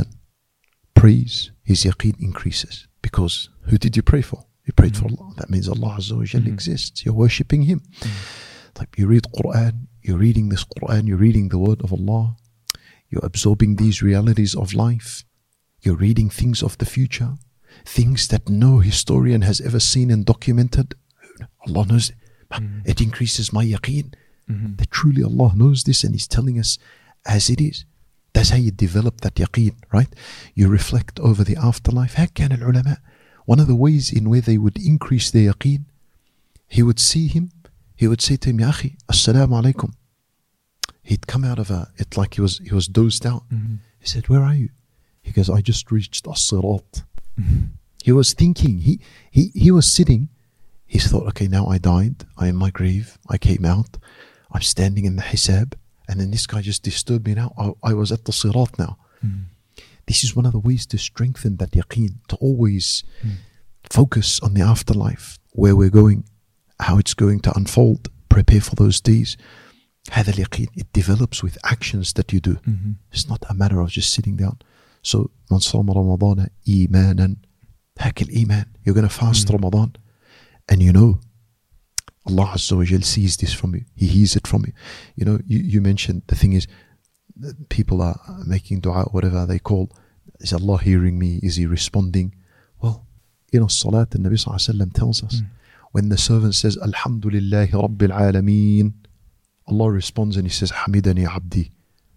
Speaker 2: prays, his yaqeen increases. Because who did you pray for? You prayed mm-hmm. for Allah. That means Allah Azza wa Jalla mm-hmm. exists. You're worshipping Him. Mm-hmm. Like you read Quran, you're reading this Quran, you're reading the word of Allah, you're absorbing these realities of life, you're reading things of the future, things that no historian has ever seen and documented. Allah knows it. Mm-hmm. It increases my yaqeen. Mm-hmm. That truly Allah knows this and He's telling us as it is. That's how you develop that yaqeen, right? You reflect over the afterlife. How can al-ulama? One of the ways in where they would increase their yaqeen, he would see him, he would say to him, Ya akhi, assalamu alaikum. He'd come out of a, it like he was he was dozed out. Mm-hmm. He said, where are you? He goes, I just reached as-sirat. Mm-hmm. He was thinking, he, he, he was sitting, he thought, okay, now I died, I am in my grave, I came out, I'm standing in the hisab. And then this guy just disturbed me now. I, I was at the sirat now. Mm. This is one of the ways to strengthen that yaqeen, to always mm. focus on the afterlife, where we're going, how it's going to unfold, prepare for those days. هذا اليقين, it develops with actions that you do. Mm-hmm. It's not a matter of just sitting down. So, من صام رمضان إيمانا, هاك الإيمان. You're going to fast mm. Ramadan, and you know, Allah Azza wa Jal sees this from you. He hears it from you. You know, you, you mentioned, the thing is, people are making dua, whatever they call. Is Allah hearing me? Is He responding? Well, in a salat, the Nabi Sallallahu Alaihi Wasallam tells us, mm. when the servant says, Alhamdulillahi Rabbil Alameen, Allah responds and He says, Hamidani Abdi.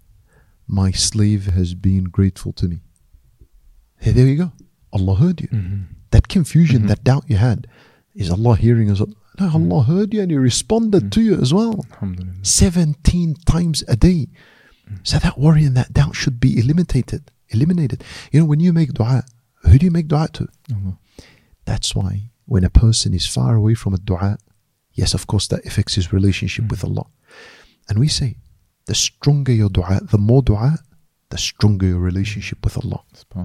Speaker 2: My slave has been grateful to me. Hey, there you go. Allah heard you. Mm-hmm. That confusion, mm-hmm. that doubt you had, is Allah hearing us? No, Allah heard you and He responded mm. to you as well. seventeen times a day. Mm. So that worry and that doubt should be eliminated. Eliminated. You know, when you make dua, who do you make dua to? Allah. That's why when a person is far away from a dua, yes, of course, that affects his relationship mm. with Allah. And we say, the stronger your dua, the more dua, the stronger your relationship with Allah.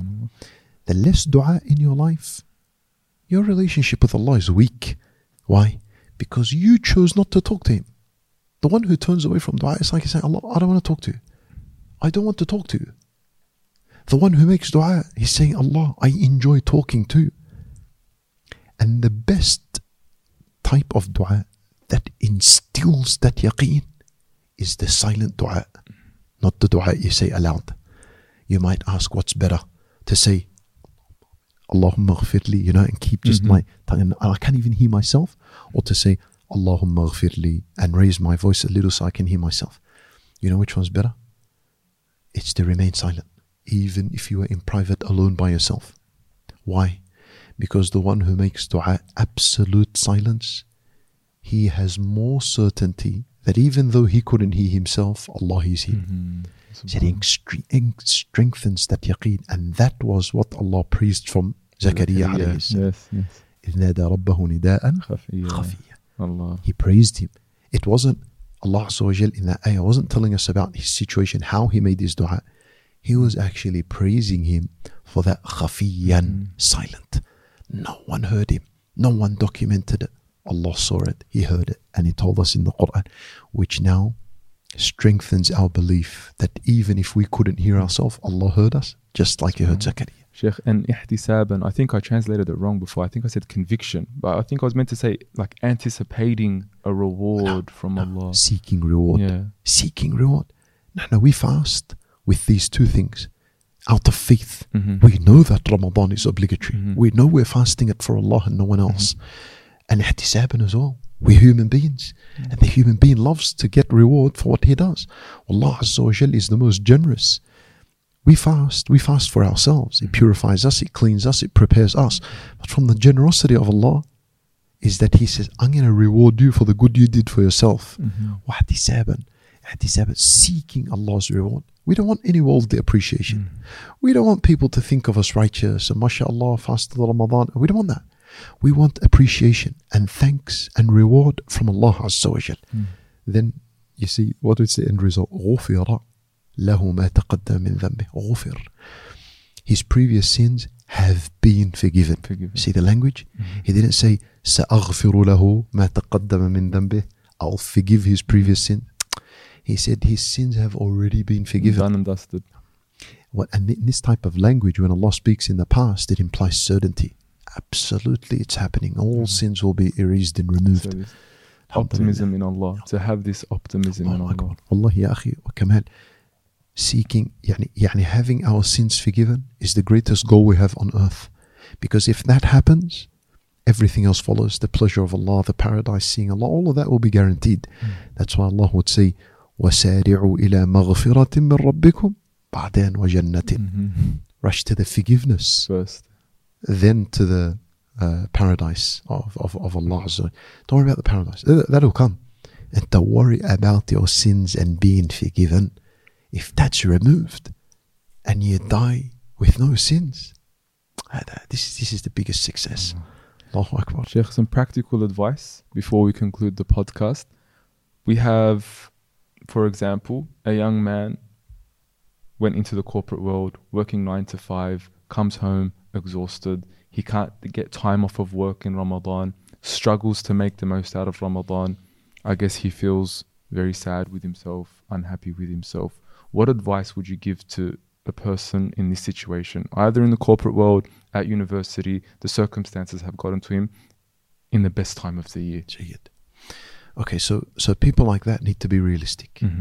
Speaker 2: The less dua in your life, your relationship with Allah is weak. Why? Because you chose not to talk to Him. The one who turns away from dua is like saying, Allah, I don't want to talk to you. I don't want to talk to you. The one who makes dua, he's saying, Allah, I enjoy talking to you. And the best type of dua that instills that yaqeen is the silent dua, not the dua you say aloud. You might ask, what's better? To say, Allahumma ghfirli, you know, and keep just mm-hmm. my tongue, and I can't even hear myself, or to say Allahumma ghfirli and raise my voice a little so I can hear myself. You know which one's better? It's to remain silent, even if you are in private alone by yourself. Why? Because the one who makes dua absolute silence, he has more certainty that even though he couldn't hear himself, Allah hears him.
Speaker 1: Mm-hmm.
Speaker 2: So it strengthens that yaqeen, and that was what Allah praised from Zakaria alayhi salam.
Speaker 1: Yes, yes.
Speaker 2: إذ نادى ربه نداء
Speaker 1: خفيا.
Speaker 2: خفيا.
Speaker 1: Allah.
Speaker 2: He praised him. It wasn't Allah Azza wa Jal in that ayah wasn't telling us about his situation, how he made his dua. He was actually praising him for that khafiyan,
Speaker 1: Mm.
Speaker 2: silent. No one heard him. No one documented it. Allah saw it. He heard it. And he told us in the Quran, which now strengthens our belief that even if we couldn't hear ourselves, Allah heard us, just like he heard Zakaria.
Speaker 1: Sheikh, and ihtisaban, I think I translated it wrong before. I think I said conviction, but I think I was meant to say like anticipating a reward from
Speaker 2: No,
Speaker 1: Allah.
Speaker 2: Seeking reward.
Speaker 1: Yeah.
Speaker 2: Seeking reward. No, no, we fast with these two things. Out of faith.
Speaker 1: Mhm.
Speaker 2: We know that Ramadan is obligatory.
Speaker 1: Mhm.
Speaker 2: We know we're fasting it for Allah and no one else. And ihtisaban as well. We're human beings. And the human being loves to get reward for what he does. Allah Azza wa Jal is the most generous. We fast. We fast for ourselves. It purifies us. It cleans us. It prepares us. But from the generosity of Allah is that He says, I'm going to reward you for the good you did for yourself.
Speaker 1: Mhm.
Speaker 2: Wahtisaban. Ihtisaban. Seeking Allah's reward. We don't want any worldly appreciation. We don't want people to think of us righteous and mashallah, fasted Ramadan. We don't want that. We want appreciation and thanks and reward from Allah Azza wa Jal.
Speaker 1: Mm.
Speaker 2: Then you see, what is the end result? غُفِرَ لَهُ مَا تَقَدَّمَ مِنْ ذَنْبِهِ. غُفِرَ. His previous sins have been forgiven.
Speaker 1: Forgiven.
Speaker 2: See the language?
Speaker 1: Mhm.
Speaker 2: He didn't say سَأَغْفِرُ لَهُ مَا تَقَدَّمَ مِنْ ذَنْبِهِ. I'll forgive his previous sins. He said his sins have already been forgiven.
Speaker 1: Done and dusted.
Speaker 2: What, and in this type of language, when Allah speaks in the past, it implies certainty. Absolutely, it's happening. All
Speaker 1: Mhm.
Speaker 2: sins will be erased and removed.
Speaker 1: So this optimism in Allah. To have this optimism in
Speaker 2: Allahu
Speaker 1: Allah.
Speaker 2: Akbar. Wallahi ya akhi wa kamal. Seeking, yani, yani having our sins forgiven is the greatest goal we have on earth. Because if that happens, everything else follows. The pleasure of Allah, the paradise, seeing Allah, all of that will be guaranteed.
Speaker 1: Mm.
Speaker 2: That's why Allah would say, وَسَارِعُوا إِلَى مَغْفِرَةٍ مِّن رَبِّكُمْ بَعْدَانْ وَجَنَّةٍ.
Speaker 1: Mhm.
Speaker 2: Rush to the forgiveness,
Speaker 1: First.
Speaker 2: then to the uh, paradise of, of, of Allah Azza wa Jalla. Don't worry about the paradise. Th- That'll come. And don't worry about your sins and being forgiven. If that's removed and you die with no sins, هذا- this, this is the biggest success. Allahu Akbar.
Speaker 1: Sheikh, some practical advice before we conclude the podcast. We have, for example, a young man went into the corporate world, working nine to five, comes home exhausted. He can't get time off of work in Ramadan, struggles to make the most out of Ramadan. I guess he feels very sad with himself, unhappy with himself. What advice would you give to a person in this situation, either in the corporate world, at university, the circumstances have gotten to him in the best time of the year?
Speaker 2: Jayyid. Okay, so so people like that need to be realistic.
Speaker 1: Mm-hmm.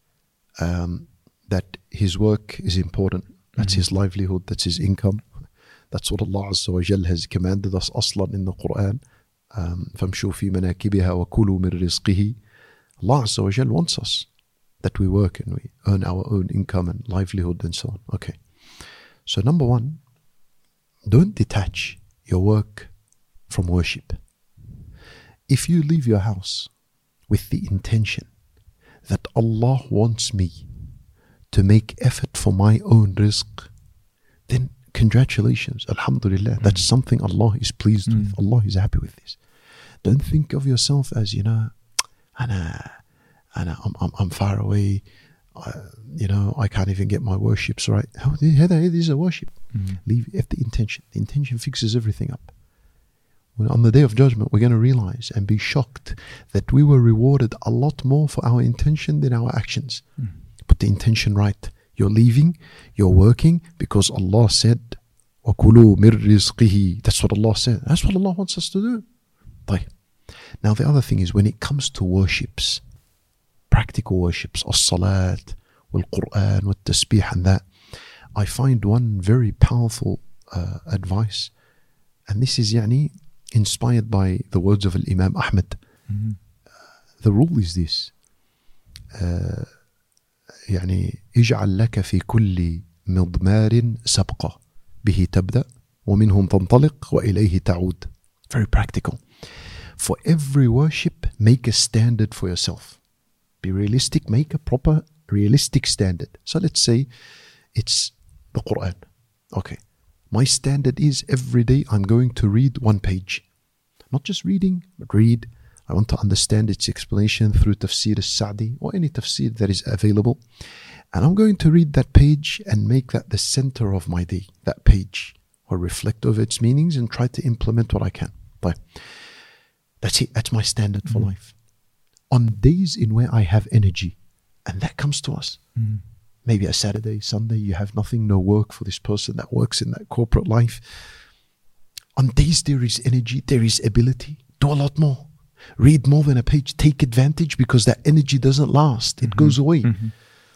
Speaker 2: Um, that his work is important. That's
Speaker 1: Mhm.
Speaker 2: his livelihood. That's his income. That's what Allah Azza wa Jal has commanded us aslan in the Quran. Um, فَامْشُوا فِي مَنَاكِبِهَا وَكُلُوا مِنْ رِزْقِهِ. Allah Azza wa Jal wants us that we work and we earn our own income and livelihood and so on. Okay. So number one, don't detach your work from worship. If you leave your house with the intention that Allah wants me to make effort for my own rizq, then congratulations, alhamdulillah. That's something Allah is pleased with.
Speaker 1: Mm.
Speaker 2: Allah is happy with this. Don't think of yourself as, you know, Ana, Ana, I'm, I'm, I'm far away. Uh, you know, I can't even get my worships right. How this is a worship.
Speaker 1: Mm-hmm.
Speaker 2: Leave if the intention. The intention fixes everything up. When on the day of judgment, we're going to realize and be shocked that we were rewarded a lot more for our intention than our actions.
Speaker 1: Mm.
Speaker 2: Put the intention right. You're leaving, you're working because Allah said, وَكُلُوا مِن رِزْقِهِ. That's what Allah said. That's what Allah wants us to do. طيب. Now the other thing is when it comes to worships, practical worships, as-salat, wal-Qur'an, wal-tasbih and that, I find one very powerful uh, advice, and this is يعني, inspired by the words of Imam Ahmad.
Speaker 1: Mm-hmm.
Speaker 2: Uh, the rule is this. Uh, يعني اجعل لك في كل مضمار سبقة به تبدأ ومنهم تنطلق وإليه تعود. Very practical. For every worship, make a standard for yourself. Be realistic, make a proper, realistic standard. So let's say it's the Quran. Okay. My standard is every day I'm going to read one page. Not just reading, but read. I want to understand its explanation through Tafsir al-Sa'di or any tafsir that is available. And I'm going to read that page and make that the center of my day, that page, or reflect over its meanings and try to implement what I can. But that's it. That's my standard mm-hmm. for life. On days in where I have energy, and that comes to us. Mm-hmm. Maybe a Saturday, Sunday, you have nothing, no work for this person that works in that corporate life. On days there is energy, there is ability. Do a lot more. Read more than a page. Take advantage because that energy doesn't last. It mm-hmm. goes away. Mm-hmm.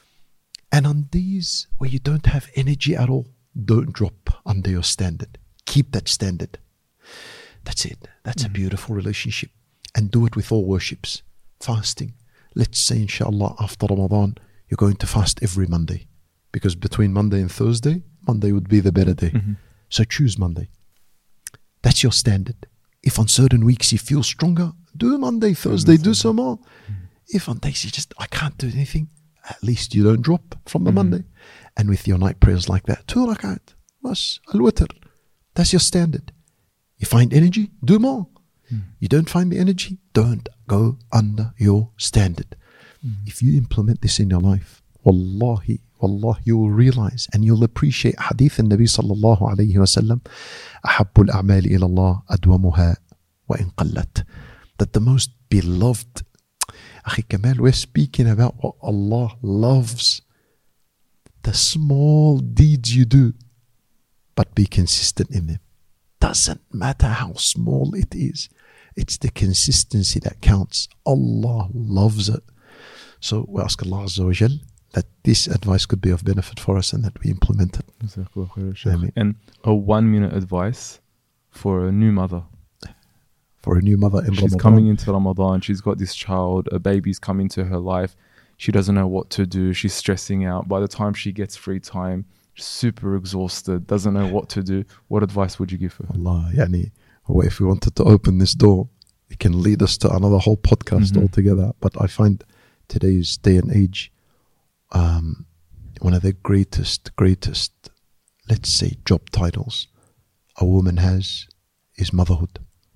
Speaker 2: And on days where you don't have energy at all, don't drop under your standard. Keep that standard. That's it. That's mm-hmm. a beautiful relationship. And do it with all worships. Fasting. Let's say, inshallah, after Ramadan, you're going to fast every Monday. Because between Monday and Thursday, Monday would be the better day. Mm-hmm. So choose Monday. That's your standard. If on certain weeks you feel stronger, do Monday, Thursday, do some more. Mm-hmm. If on days you just, I can't do anything, at least you don't drop from the mm-hmm. Monday. And with your night prayers like that, two rakat, was al-witr. That's your standard. You find energy, do more. Mm-hmm. You don't find the energy, don't go under your standard. Mm-hmm. If you implement this in your life, wallahi, wallah, you will realize and you'll appreciate hadith al-Nabi sallallahu alayhi wa sallam, أحب الأعمال إلى الله أدومها وإن قلت. That the most beloved, Akhi Kamal, we're speaking about what Allah loves. The small deeds you do, but be consistent in them. Doesn't matter how small it is. It's the consistency that counts. Allah loves it. So we ask Allah Azza wa Jal that this advice could be of benefit for us and that we implement it.
Speaker 1: And a one minute advice for a new mother.
Speaker 2: For a new mother in
Speaker 1: she's
Speaker 2: Ramadan.
Speaker 1: She's coming into Ramadan. She's got this child. A baby's come into her life. She doesn't know what to do. She's stressing out. By the time she gets free time, super exhausted, doesn't know what to do. What advice would you give her?
Speaker 2: Allah, yani, if we wanted to open this door, it can lead us to another whole podcast mm-hmm. altogether. But I find today's day and age, um, one of the greatest, greatest, let's say, job titles a woman has is motherhood.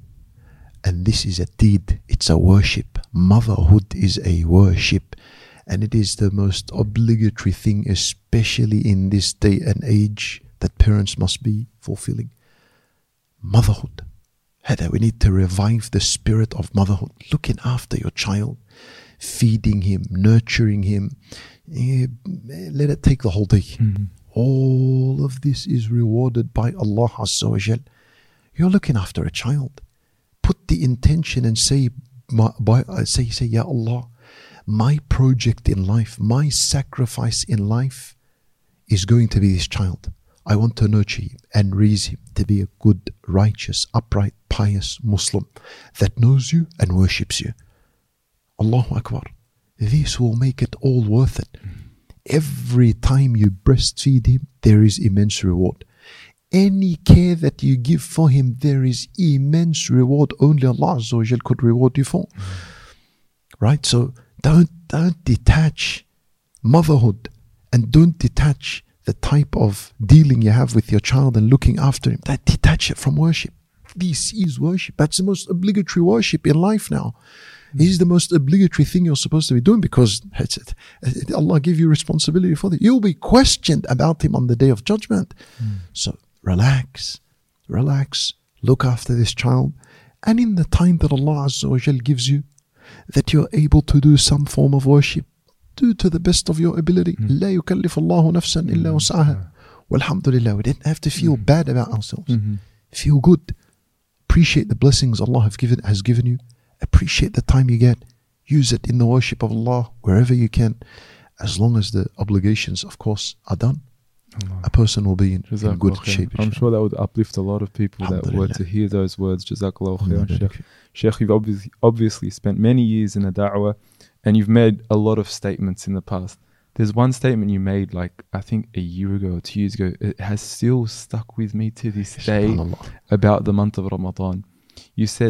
Speaker 2: And this is a deed, it's a worship. Motherhood is a worship. And it is the most obligatory thing, especially in this day and age, that parents must be fulfilling. Motherhood. Heather, we need to revive the spirit of motherhood. Looking after your child, feeding him, nurturing him. Eh, let it take the whole day. Mm-hmm. All of this is rewarded by Allah Azza wa Jal. You're looking after a child. Put the intention and say, by, say, say, Ya Allah, my project in life, my sacrifice in life is going to be this child. I want to nurture him and raise him to be a good, righteous, upright, pious Muslim that knows you and worships you. Allahu Akbar. This will make it all worth it. Every time you breastfeed him, there is immense reward. Any care that you give for him, there is immense reward. Only Allah Azza wa Jal could reward you for. Mm. Right? So don't, don't detach motherhood and don't detach the type of dealing you have with your child and looking after him. That detach it from worship. This is worship. That's the most obligatory worship in life now. Mm. This is the most obligatory thing you're supposed to be doing because it's, it, Allah gave you responsibility for that. You'll be questioned about him on the day of judgment. Mm. So relax, relax, look after this child. And in the time that Allah Azza wa Jal gives you, that you're able to do some form of worship, do to the best of your ability. لا يكلف الله نفسا إلا وسعها. Walhamdulillah, we didn't have to feel bad about ourselves. Mm-hmm. Feel good. Appreciate the blessings Allah have given, has given you. Appreciate the time you get. Use it in the worship of Allah wherever you can. As long as the obligations, of course, are done, Allah. A person will be in, in good shape.
Speaker 1: I'm sure that would uplift a lot of people that were to hear those words. Jazakallah khair, Sheikh. Sheikh, you've obviously, obviously spent many years in the da'wah and you've made a lot of statements in the past. There's one statement you made like, I think a year ago or two years ago. It has still stuck with me to this day about the month of Ramadan. You said,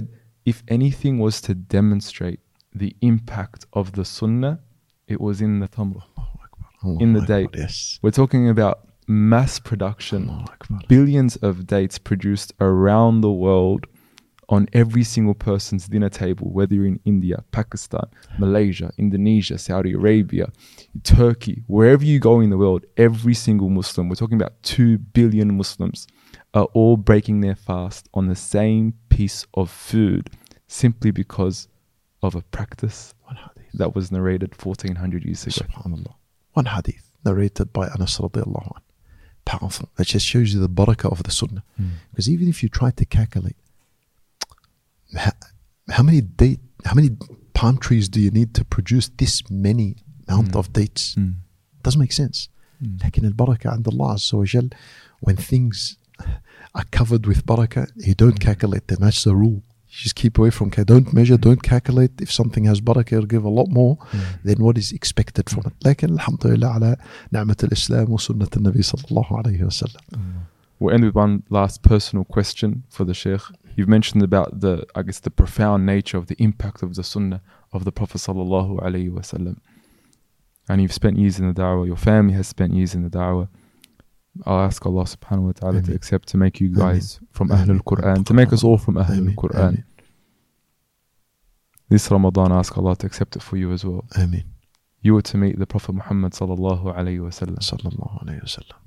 Speaker 1: if anything was to demonstrate the impact of the sunnah, it was in the tamra, in the date.
Speaker 2: Yes.
Speaker 1: We're talking about mass production,
Speaker 2: Allahu Akbar.
Speaker 1: billions of dates produced around the world on every single person's dinner table, whether you're in India, Pakistan, Malaysia, Indonesia, Saudi Arabia, Turkey, wherever you go in the world, every single Muslim, we're talking about two billion Muslims, are all breaking their fast on the same piece of food simply because of a practice
Speaker 2: One hadith.
Speaker 1: that was narrated fourteen hundred years ago.
Speaker 2: Subhanallah. One hadith narrated by Anas radiallahu anh. Powerful. It just shows you the barakah of the sunnah.
Speaker 1: Mm.
Speaker 2: Because even if you try to calculate how, how many date, how many palm trees do you need to produce this many amount
Speaker 1: Mm.
Speaker 2: of dates?
Speaker 1: Mm.
Speaker 2: Doesn't make sense.
Speaker 1: Mm.
Speaker 2: لكن البركة عند الله عز وجل, when things are covered with barakah, you don't calculate them. That's the rule. You just keep away from, don't measure, don't calculate. If something has barakah, you'll give a lot more
Speaker 1: Mm.
Speaker 2: than what is expected from it. لكن الحمد لله على نعمة الإسلام وسنة النبي صلى الله عليه وسلم.
Speaker 1: We'll end with one last personal question for the Sheikh. You've mentioned about the, I guess, the profound nature of the impact of the Sunnah of the Prophet sallallahu alaihi wasallam. And you've spent years in the Da'wah. Your family has spent years in the Da'wah. I'll ask Allah subhanahu wa ta'ala to
Speaker 2: Ameen.
Speaker 1: accept, to make you guys
Speaker 2: Ameen.
Speaker 1: from
Speaker 2: Ameen.
Speaker 1: Ahlul Quran, to make us all from Ahlul
Speaker 2: Ameen.
Speaker 1: Quran.
Speaker 2: Ameen.
Speaker 1: This Ramadan, I ask Allah to accept it for you as well.
Speaker 2: Ameen.
Speaker 1: You were to meet the Prophet Muhammad sallallahu alaihi wasallam
Speaker 2: Sallallahu alayhi wa sallam.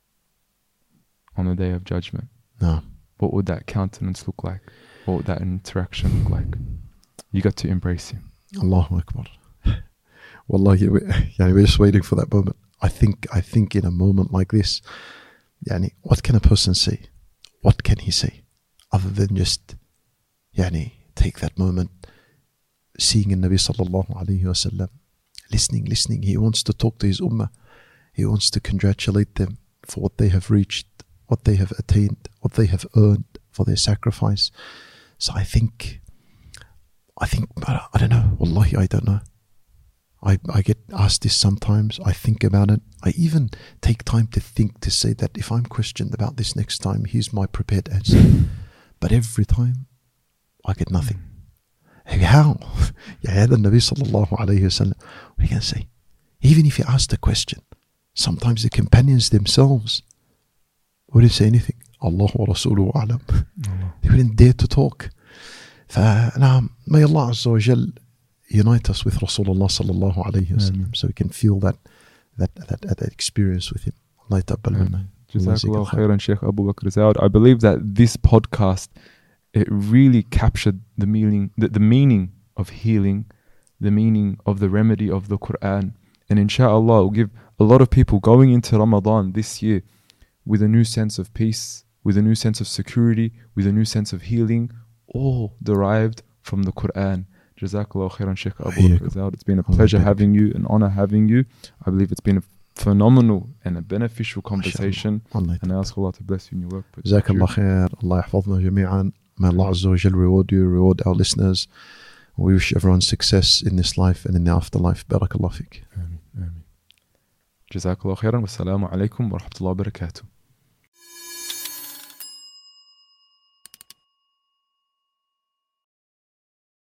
Speaker 1: on the Day of Judgment.
Speaker 2: No.
Speaker 1: What would that countenance look like? What would that interaction look like? You got to embrace him.
Speaker 2: Allahu Akbar. Wallahi, we, yani we're just waiting for that moment. I think, I think in a moment like this, yani, what can a person say? What can he say? Other than just, yani, take that moment, seeing in Nabi sallallahu alayhi wa sallam, listening, listening. He wants to talk to his ummah. He wants to congratulate them for what they have reached, what they have attained, what they have earned for their sacrifice. So I think, I think, I don't know. Wallahi, I don't know. I, I get asked this sometimes. I think about it. I even take time to think, to say that if I'm questioned about this next time, here's my prepared answer. But every time, I get nothing. Hey, how? Ya هذا النبي صلى الله عليه وسلم. What are you going to say? Even if you ask the question, sometimes the companions themselves wouldn't say anything. Allah wa Rasuluhu a'lam. They wouldn't dare to talk. فنعم, may Allah Azza wa Jal unite us with Rasulullah sallallahu alayhi wa sallam, so we can feel that that that, that experience with him. Allah yataqabbal minna.
Speaker 1: Jazakallah khairan, Sheikh Abu Bakr Zawad. I believe that this podcast, it really captured the meaning, the, the meaning of healing, the meaning of the remedy of the Quran. And inshallah, will give a lot of people going into Ramadan this year with a new sense of peace, with a new sense of security, with a new sense of healing, all derived from the Quran. Jazakallah khairan, Sheikh Abu Bakr Zawad. It's been a pleasure having you, an honor having you. I believe it's been a phenomenal and a beneficial conversation. And I ask Allah to bless you in your work.
Speaker 2: Jazakallah khair. Allah yahfazna jami'an. May Allah Azza wa Jal reward you, reward our listeners. We wish everyone success in this life and in the afterlife. Barakallah fik.
Speaker 1: Ameen. Ameen. Jazakallah khairan. Wassalamu alaikum wa rahmatullahi wa barakatuh.